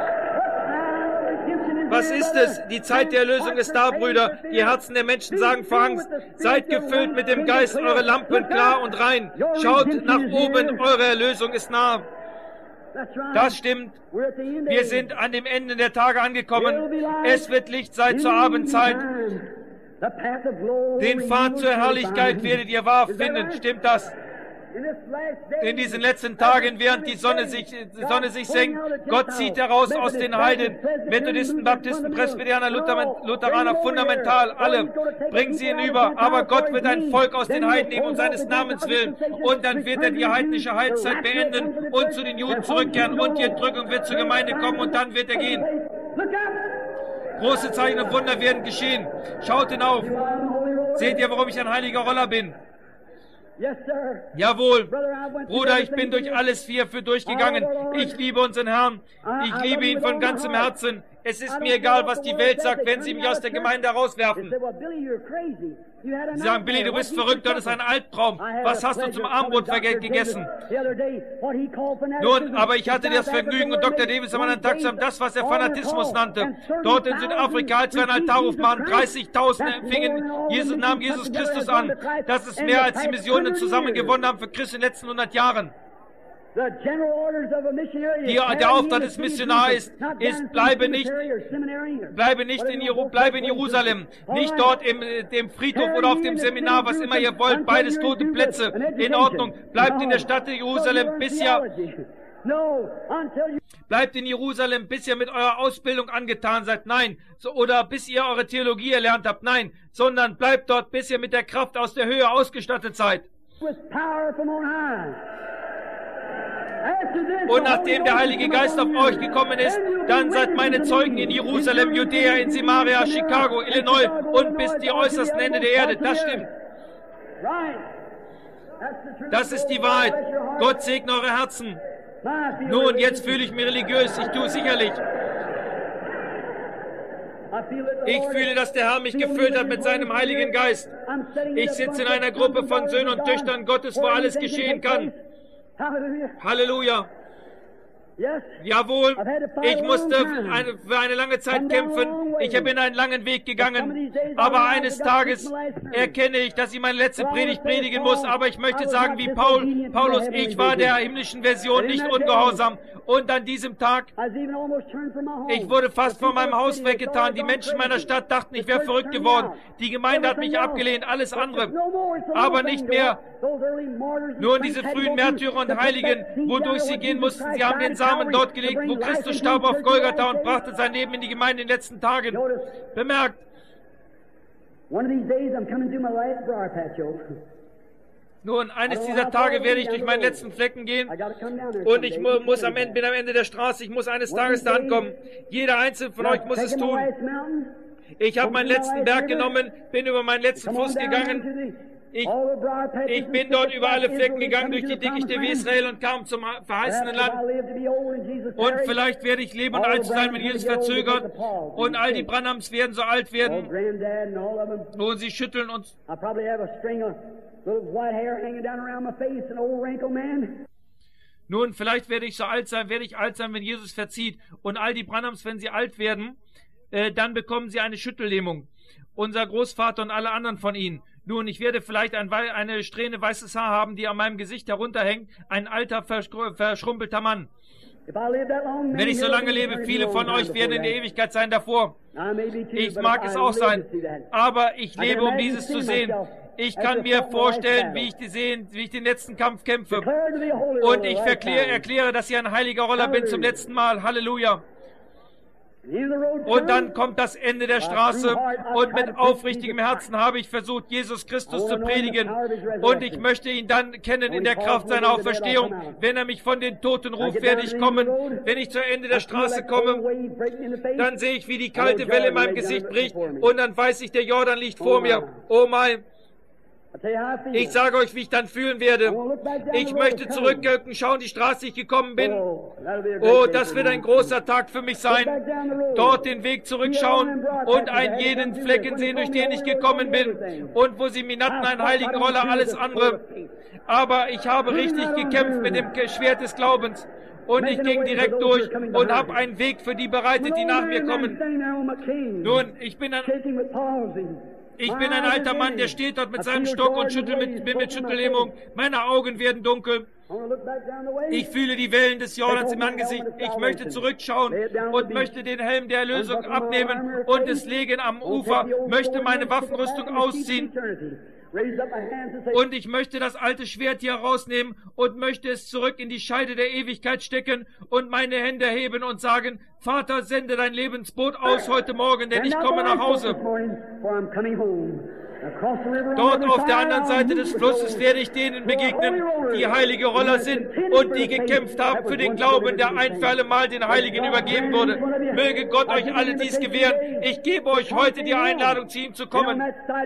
Was ist es? Die Zeit der Erlösung ist da, Brüder. Die Herzen der Menschen sagen vor Angst. Seid gefüllt mit dem Geist, eure Lampen klar und rein. Schaut nach oben, eure Erlösung ist nah. Das stimmt. Wir sind an dem Ende der Tage angekommen. Es wird Licht sein zur Abendzeit. Den Pfad zur Herrlichkeit werdet ihr wahr finden. Stimmt das? In diesen letzten Tagen, während die Sonne sich senkt, Gott zieht heraus aus den Heiden, Methodisten, Baptisten, Presbyterianer, Lutheraner, fundamental, alle, bringen sie hinüber. Aber Gott wird ein Volk aus den Heiden nehmen um seines Namens willen. Und dann wird er die heidnische Heilszeit beenden und zu den Juden zurückkehren. Und die Entrückung wird zur Gemeinde kommen und dann wird er gehen. Große Zeichen und Wunder werden geschehen. Schaut hinauf. Seht ihr, warum ich ein heiliger Roller bin? Jawohl, Bruder, ich bin durch alles hierfür durchgegangen. Ich liebe unseren Herrn. Ich liebe ihn von ganzem Herzen. Es ist mir egal, was die Welt sagt, wenn sie mich aus der Gemeinde herauswerfen. Sie sagen, Billy, du bist verrückt, das ist ein Albtraum. Was hast du zum Abendbrot gegessen? Nun, aber ich hatte das Vergnügen und Dr. Davis am anderen Tag zu haben, das, was er Fanatismus nannte. Dort in Südafrika, als wir einen Altarruf machen, 30.000 fingen nahmen Jesus Christus an. Das ist mehr, als die Missionen zusammen gewonnen haben für Christus in den letzten 100 Jahren. Der Auftrag des Missionars ist, bleibe in Jerusalem, nicht dort im Friedhof oder auf dem Seminar, was immer ihr wollt, beides tote Plätze, in Ordnung. Bleibt in der Stadt Jerusalem, bis ihr mit eurer Ausbildung angetan seid. Nein, oder bis ihr eure Theologie erlernt habt. Nein, sondern bleibt dort, bis ihr mit der Kraft aus der Höhe ausgestattet seid. Und nachdem der Heilige Geist auf euch gekommen ist, dann seid meine Zeugen in Jerusalem, Judäa, in Samaria, Chicago, Illinois und bis die äußersten Ende der Erde. Das stimmt. Das ist die Wahrheit. Gott segne eure Herzen. Nun, jetzt fühle ich mich religiös. Ich tue es sicherlich. Ich fühle, dass der Herr mich gefüllt hat mit seinem Heiligen Geist. Ich sitze in einer Gruppe von Söhnen und Töchtern Gottes, wo alles geschehen kann. Halleluja. Jawohl, ich musste für eine lange Zeit kämpfen. Ich bin einen langen Weg gegangen. Aber eines Tages erkenne ich, dass ich meine letzte Predigt predigen muss. Aber ich möchte sagen, wie Paulus, ich war der himmlischen Version nicht ungehorsam. Und an diesem Tag, ich wurde fast von meinem Haus weggetan. Die Menschen meiner Stadt dachten, ich wäre verrückt geworden. Die Gemeinde hat mich abgelehnt, alles andere. Aber nicht mehr. Nur diese frühen Märtyrer und Heiligen, wodurch sie gehen mussten, sie haben den Samen dort gelegt, wo Christus starb auf Golgatha und brachte sein Leben in die Gemeinde in den letzten Tagen. Bemerkt. Nun, eines dieser Tage werde ich durch meinen letzten Flecken gehen und ich bin am Ende der Straße. Ich muss eines Tages da ankommen. Jeder Einzelne von euch muss es tun. Ich habe meinen letzten Berg genommen, bin über meinen letzten Fluss gegangen. Ich bin dort über alle Flecken gegangen durch die Dickichte wie Israel und kam zum verheißenen Land. Und vielleicht werde ich leben und alt sein, wenn Jesus verzögert. Und all die Branhams werden so alt werden. Nun, sie schütteln uns. Nun, vielleicht werde ich alt sein, wenn Jesus verzieht. Und all die Branhams, wenn sie alt werden, dann bekommen sie eine Schüttellähmung. Unser Großvater und alle anderen von ihnen. Nun, ich werde vielleicht eine Strähne weißes Haar haben, die an meinem Gesicht herunterhängt. Ein alter, verschrumpelter Mann. Wenn ich so lange lebe, viele von euch werden in der Ewigkeit sein davor. Ich mag es auch sein. Aber ich lebe, um dieses zu sehen. Ich kann mir vorstellen, wie ich den letzten Kampf kämpfe. Und ich erkläre, dass ich ein heiliger Roller bin zum letzten Mal. Halleluja. Und dann kommt das Ende der Straße und mit aufrichtigem Herzen habe ich versucht, Jesus Christus zu predigen. Und ich möchte ihn dann kennen in der Kraft seiner Auferstehung. Wenn er mich von den Toten ruft, werde ich kommen. Wenn ich zur Ende der Straße komme, dann sehe ich, wie die kalte Welle in meinem Gesicht bricht. Und dann weiß ich, der Jordan liegt vor mir. Oh mein! Ich sage euch, wie ich dann fühlen werde. Ich möchte zurückgucken, schauen die Straße, die ich gekommen bin. Oh, das wird ein großer Tag für mich sein. Dort den Weg zurückschauen und einen jeden Flecken sehen, durch den ich gekommen bin. Und wo sie mir hatten, einen heiligen Roller, alles andere. Aber ich habe richtig gekämpft mit dem Schwert des Glaubens. Und ich ging direkt durch und habe einen Weg für die bereitet, die nach mir kommen. Nun, ich bin ein alter Mann, der steht dort mit seinem Stock und schüttelt mit Schüttellähmung. Meine Augen werden dunkel. Ich fühle die Wellen des Jordans im Angesicht. Ich möchte zurückschauen und möchte den Helm der Erlösung abnehmen und es legen am Ufer, möchte meine Waffenrüstung ausziehen. Und ich möchte das alte Schwert hier rausnehmen und möchte es zurück in die Scheide der Ewigkeit stecken und meine Hände heben und sagen, Vater, sende dein Lebensboot aus heute Morgen, denn ich komme nach Hause. Dort auf der anderen Seite des Flusses werde ich denen begegnen, die heilige Roller sind und die gekämpft haben für den Glauben, der ein für alle Mal den Heiligen übergeben wurde. Möge Gott euch alle dies gewähren. Ich gebe euch heute die Einladung, zu ihm zu kommen.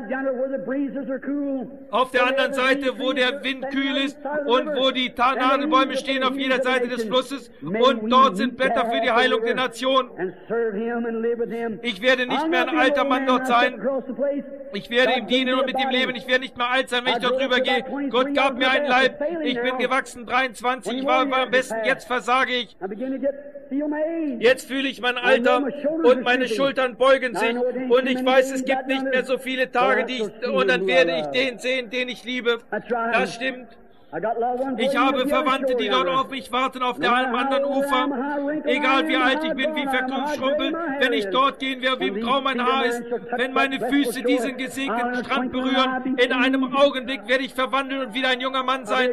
Auf der anderen Seite, wo der Wind kühl ist und wo die Nadelbäume stehen auf jeder Seite des Flusses und dort sind Blätter für die Heilung der Nation. Ich werde nicht mehr ein alter Mann dort sein. Ich werde ihm dienen und mit ihm leben. Ich werde nicht mehr alt sein, wenn ich dort rüber gehe. Gott gab mir einen Leib. Ich bin gewachsen, 23. Ich war am besten. Jetzt versage ich. Jetzt fühle ich mein Alter und meine Schultern beugen sich. Und ich weiß, es gibt nicht mehr so viele Tage, und dann werde ich den sehen, den ich liebe. Das stimmt. Ich habe Verwandte, die dort auf mich warten, auf dem anderen Ufer. Egal wie alt ich bin, wie verschrumpelt, wenn ich dort gehen werde, wie grau mein Haar ist, wenn meine Füße diesen gesegneten Strand berühren, in einem Augenblick werde ich verwandelt und wieder ein junger Mann sein.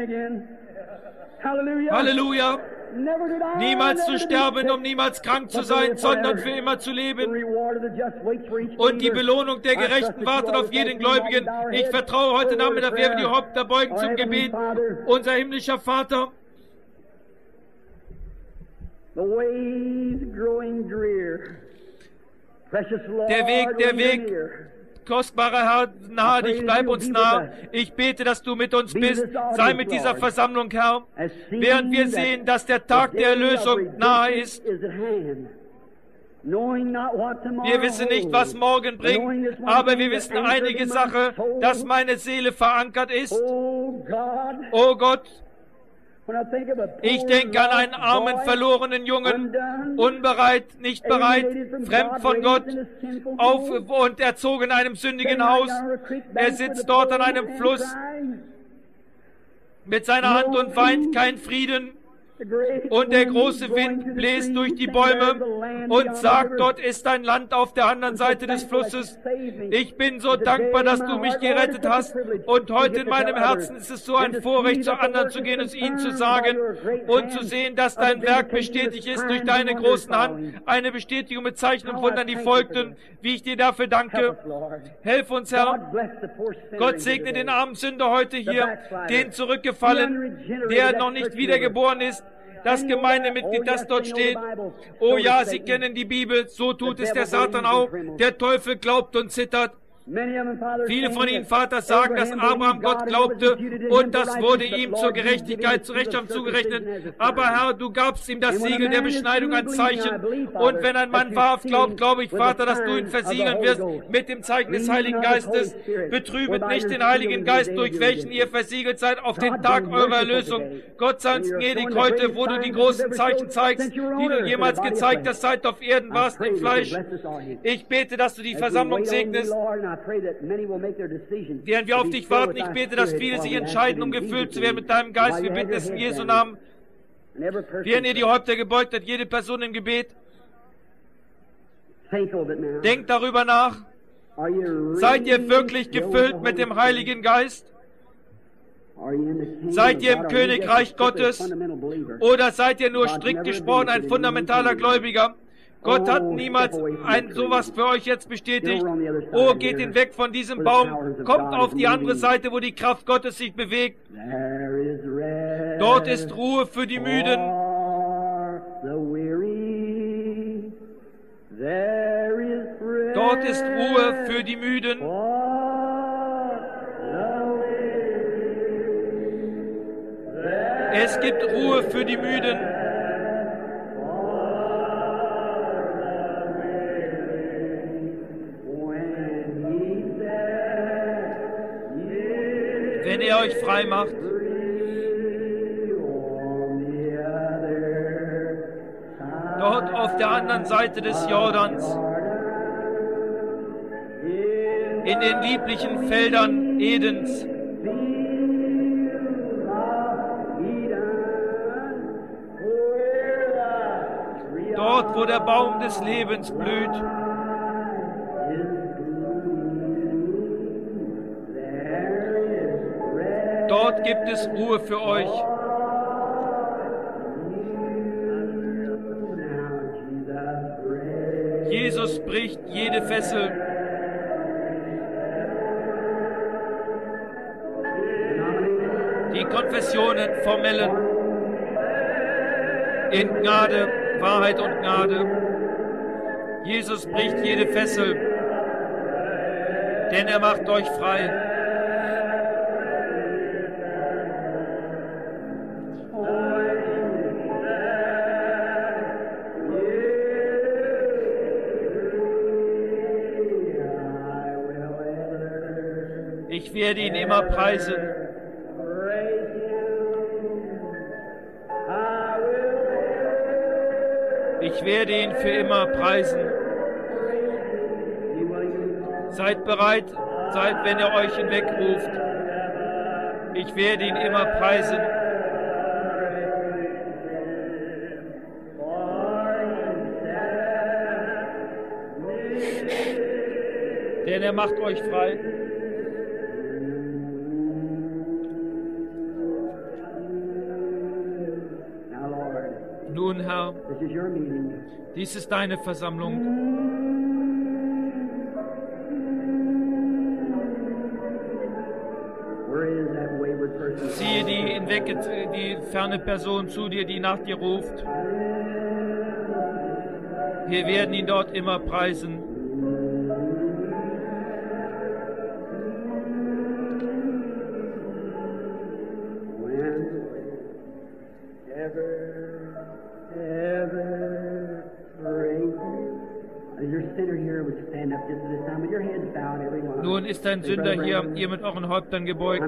Halleluja! Niemals zu sterben, um niemals krank zu sein, sondern für immer zu leben. Und die Belohnung der Gerechten wartet auf jeden Gläubigen. Ich vertraue heute Nachmittag, werden wir die Häupter beugen zum Gebet. Unser himmlischer Vater, der Weg, kostbarer Herr, nahe dich, bleib uns nah. Ich bete, dass du mit uns bist. Sei mit dieser Versammlung, Herr. Während wir sehen, dass der Tag der Erlösung nahe ist. Wir wissen nicht, was morgen bringt, aber wir wissen einige Sache, dass meine Seele verankert ist. Oh Gott, ich denke an einen armen, verlorenen Jungen, unbereit, nicht bereit, fremd von Gott, und erzogen in einem sündigen Haus. Er sitzt dort an einem Fluss mit seiner Hand und weint, kein Frieden. Und der große Wind bläst durch die Bäume und sagt, dort ist ein Land auf der anderen Seite des Flusses. Ich bin so dankbar, dass du mich gerettet hast. Und heute in meinem Herzen ist es so ein Vorrecht, zu anderen zu gehen und es ihnen zu sagen und zu sehen, dass dein Werk bestätigt ist durch deine großen Hand. Eine Bestätigung mit Zeichen und Wundern, die folgten, wie ich dir dafür danke. Helf uns, Herr. Gott segne den armen Sünder heute hier, den zurückgefallen, der noch nicht wiedergeboren ist. Das Gemeindemitglied, das dort steht. Oh ja, Sie kennen die Bibel, so tut es der Satan auch. Der Teufel glaubt und zittert. Viele von Ihnen, Vater, sagen, dass Abraham Gott glaubte und das wurde ihm zur Gerechtigkeit, zur Rechtschaffenheit zugerechnet. Aber Herr, du gabst ihm das Siegel der Beschneidung, ein Zeichen. Und wenn ein Mann wahrhaft glaubt, glaube ich, Vater, dass du ihn versiegeln wirst mit dem Zeichen des Heiligen Geistes. Betrübet nicht den Heiligen Geist, durch welchen ihr versiegelt seid auf den Tag eurer Erlösung. Gott sei uns gnädig heute, wo du die großen Zeichen zeigst, die du jemals gezeigt hast, seit du auf Erden warst im Fleisch. Ich bete, dass du die Versammlung segnest. Während wir auf dich warten, ich bete, dass viele sich entscheiden, um gefüllt zu werden mit deinem Geist. Wir bitten es in Jesu Namen. Während ihr die Häupter gebeugt habt, jede Person im Gebet, denkt darüber nach. Seid ihr wirklich gefüllt mit dem Heiligen Geist? Seid ihr im Königreich Gottes? Oder seid ihr nur strikt gesprochen ein fundamentaler Gläubiger? Gott hat niemals sowas für euch jetzt bestätigt. Oh, geht hinweg von diesem Baum, kommt auf die andere Seite, wo die Kraft Gottes sich bewegt. Dort ist Ruhe für die Müden. Dort ist Ruhe für die Müden. Es gibt Ruhe für die Müden. Wenn er euch frei macht. Dort auf der anderen Seite des Jordans, in den lieblichen Feldern Edens, dort, wo der Baum des Lebens blüht, dort gibt es Ruhe für euch. Jesus bricht jede Fessel. Die Konfessionen, formellen, in Gnade, Wahrheit und Gnade. Jesus bricht jede Fessel, denn er macht euch frei. Ich werde ihn immer preisen. Ich werde ihn für immer preisen. Seid bereit, wenn er euch hinwegruft. Ich werde ihn immer preisen. Denn er macht euch frei. Nun, Herr, dies ist deine Versammlung. Siehe die ferne Person zu dir, die nach dir ruft. Wir werden ihn dort immer preisen. Nun ist ein Sünder hier, ihr mit euren Häuptern gebeugt.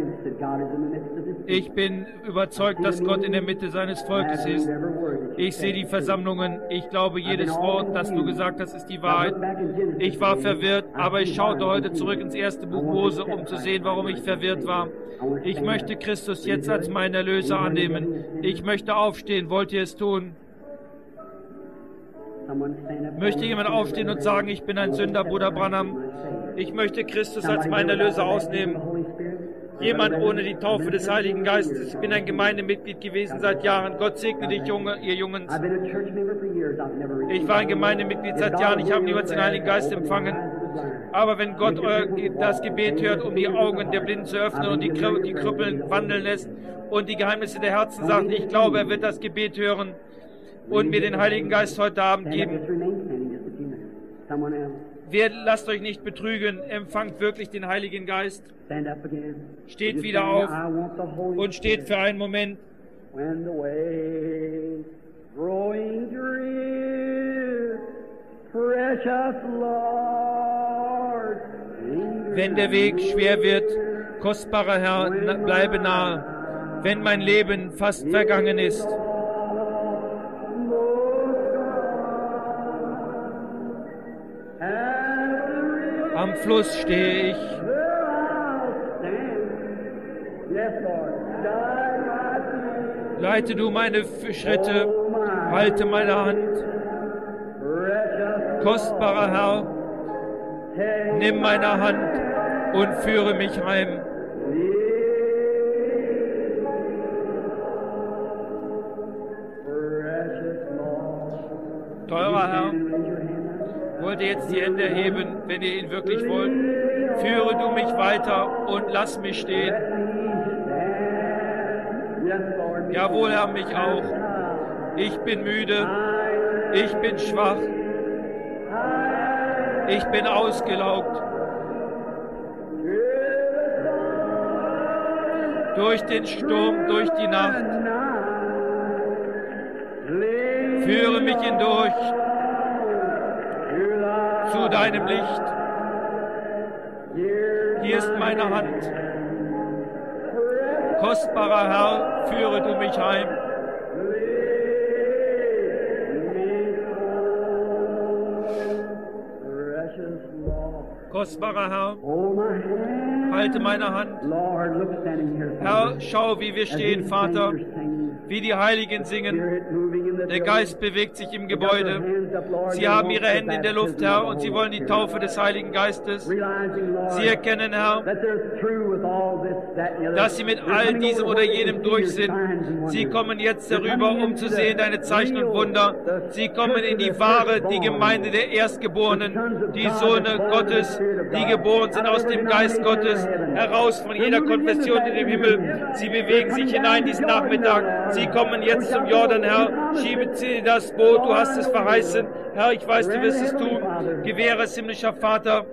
Ich bin überzeugt, dass Gott in der Mitte seines Volkes ist. Ich sehe die Versammlungen. Ich glaube, jedes Wort, das du gesagt hast, ist die Wahrheit. Ich war verwirrt, aber ich schaute heute zurück ins erste Buch Mose, um zu sehen, warum ich verwirrt war. Ich möchte Christus jetzt als meinen Erlöser annehmen. Ich möchte aufstehen. Wollt ihr es tun? Möchte jemand aufstehen und sagen, ich bin ein Sünder, Bruder Branham? Ich möchte Christus als meinen Erlöser ausnehmen. Jemand ohne die Taufe des Heiligen Geistes. Ich bin ein Gemeindemitglied gewesen seit Jahren. Gott segne dich, ihr Jungens. Ich war ein Gemeindemitglied seit Jahren. Ich habe niemals den Heiligen Geist empfangen. Aber wenn Gott das Gebet hört, um die Augen der Blinden zu öffnen und die Krüppeln wandeln lässt und die Geheimnisse der Herzen sagt, ich glaube, er wird das Gebet hören und mir den Heiligen Geist heute Abend geben. Lasst euch nicht betrügen, empfangt wirklich den Heiligen Geist. Steht wieder auf und steht für einen Moment. Wenn der Weg schwer wird, kostbarer Herr, bleibe nahe. Wenn mein Leben fast vergangen ist, am Fluss stehe ich. Leite du meine Schritte, halte meine Hand. Kostbarer Herr, nimm meine Hand und führe mich heim. Teurer Herr, wollt ihr jetzt die Hände heben, wenn ihr ihn wirklich wollt? Führe du mich weiter und lass mich stehen. Jawohl, Herr, mich auch. Ich bin müde, ich bin schwach, ich bin ausgelaugt. Durch den Sturm, durch die Nacht. Führe mich hindurch zu deinem Licht. Hier ist meine Hand. Kostbarer Herr, führe du mich heim. Kostbarer Herr, halte meine Hand. Herr, schau, wie wir stehen, Vater, wie die Heiligen singen. Der Geist bewegt sich im Gebäude. Sie haben ihre Hände in der Luft, Herr, und sie wollen die Taufe des Heiligen Geistes. Sie erkennen, Herr, dass sie mit all diesem oder jenem durch sind. Sie kommen jetzt darüber, um zu sehen deine Zeichen und Wunder. Sie kommen in die die Gemeinde der Erstgeborenen, die Söhne Gottes, die geboren sind aus dem Geist Gottes, heraus von jeder Konfession in dem Himmel. Sie bewegen sich hinein diesen Nachmittag. Sie kommen jetzt zum Jordan, Herr. Schiebe sie das Boot, du hast es verheißen. Herr, ich weiß, du wirst es tun. Gewähre es, himmlischer Vater,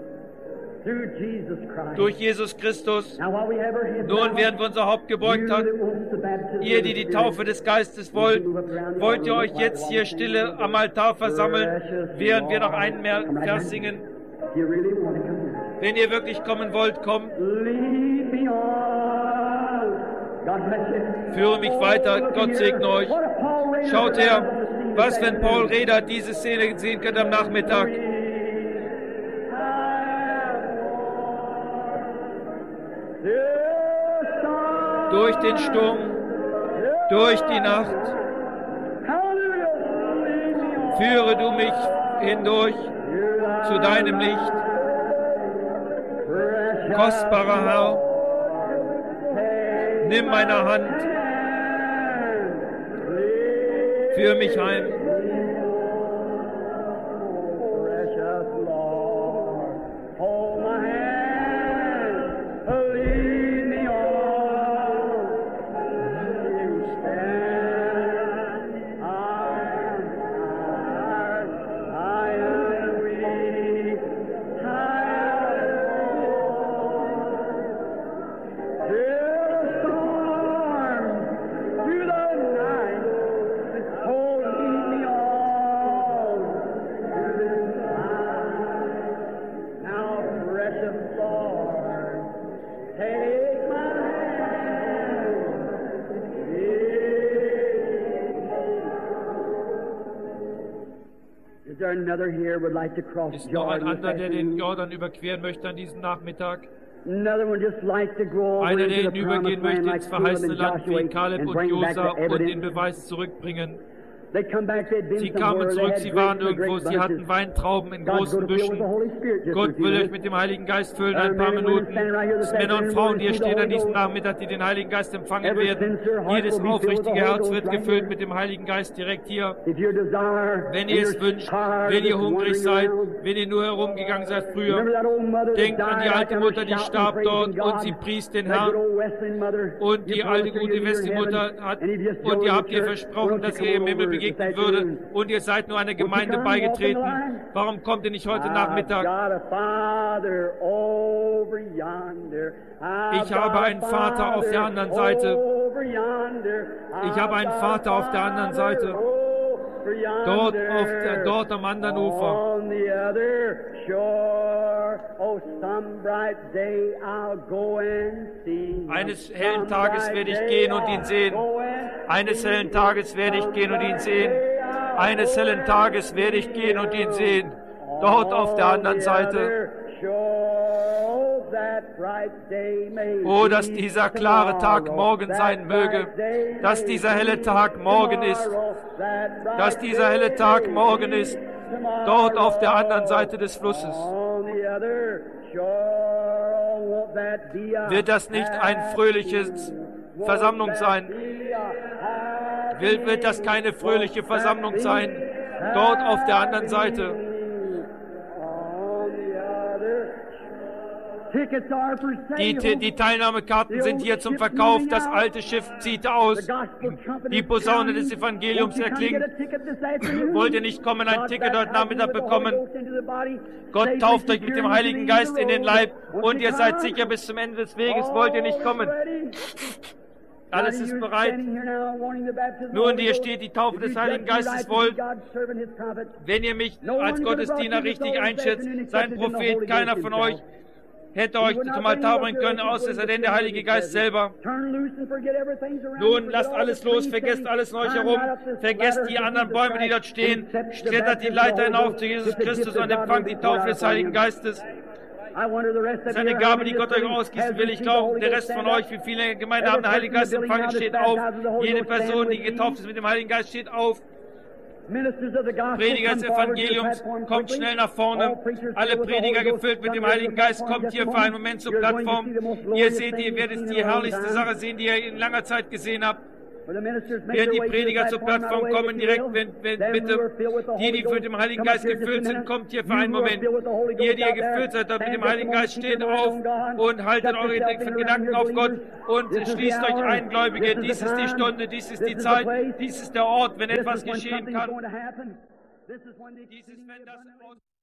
durch Jesus Christus. Nun, während wir unser Haupt gebeugt haben, ihr, die die Taufe des Geistes wollt ihr euch jetzt hier stille am Altar versammeln, während wir noch einen mehr Vers singen. Wenn ihr wirklich kommen wollt, kommt. Führe mich weiter, Gott segne euch. Schaut her, was, wenn Paul Reder diese Szene sehen könnte am Nachmittag. Durch den Sturm, durch die Nacht, führe du mich hindurch zu deinem Licht. Kostbarer Herr, nimm meine Hand, führ mich heim. Ist noch ein anderer, der den Jordan überqueren möchte an diesem Nachmittag? Einer, der hinübergehen möchte ins verheißene Land wie Kaleb und Josa und den Beweis zurückbringen. Sie kamen zurück, sie waren irgendwo, sie hatten Weintrauben in großen Büschen. Gott will euch mit dem Heiligen Geist füllen, ein paar Minuten. Es sind Männer und Frauen, die hier stehen an diesem Nachmittag, die den Heiligen Geist empfangen werden. Jedes aufrichtige Herz wird gefüllt mit dem Heiligen Geist direkt hier. Wenn ihr es wünscht, wenn ihr hungrig seid, wenn ihr nur herumgegangen seid früher, denkt an die alte Mutter, die starb dort und sie pries den Herrn. Und die alte gute Wesley-Mutter hat, und ihr habt ihr versprochen, dass ihr im Himmel begegnen würde, und ihr seid nur einer Gemeinde beigetreten. Warum kommt ihr nicht heute Nachmittag? Ich habe einen Vater auf der anderen Seite. Ich habe einen Vater auf der anderen Seite. Dort am anderen Ufer. Eines hellen Tages werde ich gehen und ihn sehen. Eines hellen Tages werde ich gehen und ihn sehen. Eines hellen Tages werde ich gehen und ihn sehen. Dort auf der anderen Seite. Oh, dass dieser klare Tag morgen sein möge, dass dieser helle Tag morgen ist, dass dieser helle Tag morgen ist, dort auf der anderen Seite des Flusses. Wird das nicht ein fröhliches Versammlung sein? Wird das keine fröhliche Versammlung sein? dort auf der anderen Seite. Die Teilnahmekarten sind hier zum Verkauf. Das alte Schiff zieht aus. Die Posaune des Evangeliums erklingt. Wollt ihr nicht kommen, ein Ticket heute Nachmittag bekommen? Gott tauft euch mit dem Heiligen Geist in den Leib und ihr seid sicher bis zum Ende des Weges. Wollt ihr nicht kommen? Alles ist bereit. Nun, hier steht die Taufe des Heiligen Geistes wollt. Wenn ihr mich als Gottesdiener richtig einschätzt, sein Prophet, keiner von euch hätte euch zum Altar bringen können, außer denn der Heilige Geist selber. Nun, lasst alles los, vergesst alles um euch herum, vergesst die anderen Bäume, die dort stehen, klettert die Leiter hinauf zu Jesus Christus und empfangt die Taufe des Heiligen Geistes. Das ist eine Gabe, die Gott euch ausgießen will. Ich glaube, der Rest von euch, wie viele Gemeinden haben den Heiligen Geist empfangen, steht auf. Jede Person, die getauft ist mit dem Heiligen Geist, steht auf. Prediger des Evangeliums, kommt schnell nach vorne. Alle Prediger gefüllt mit dem Heiligen Geist, kommt hier für einen Moment zur Plattform. Ihr seht, ihr werdet die herrlichste Sache sehen, die ihr in langer Zeit gesehen habt. Während die Prediger zur Plattform kommen, direkt, bitte, die mit dem Heiligen Geist gefüllt sind, kommt hier für einen Moment. Ihr, die ihr gefüllt seid mit dem Heiligen Geist, steht auf und haltet eure Gedanken auf Gott und schließt euch ein, Gläubige. Dies ist die Stunde, dies ist die Zeit, dies ist der Ort, wenn etwas geschehen kann. Dies ist, wenn das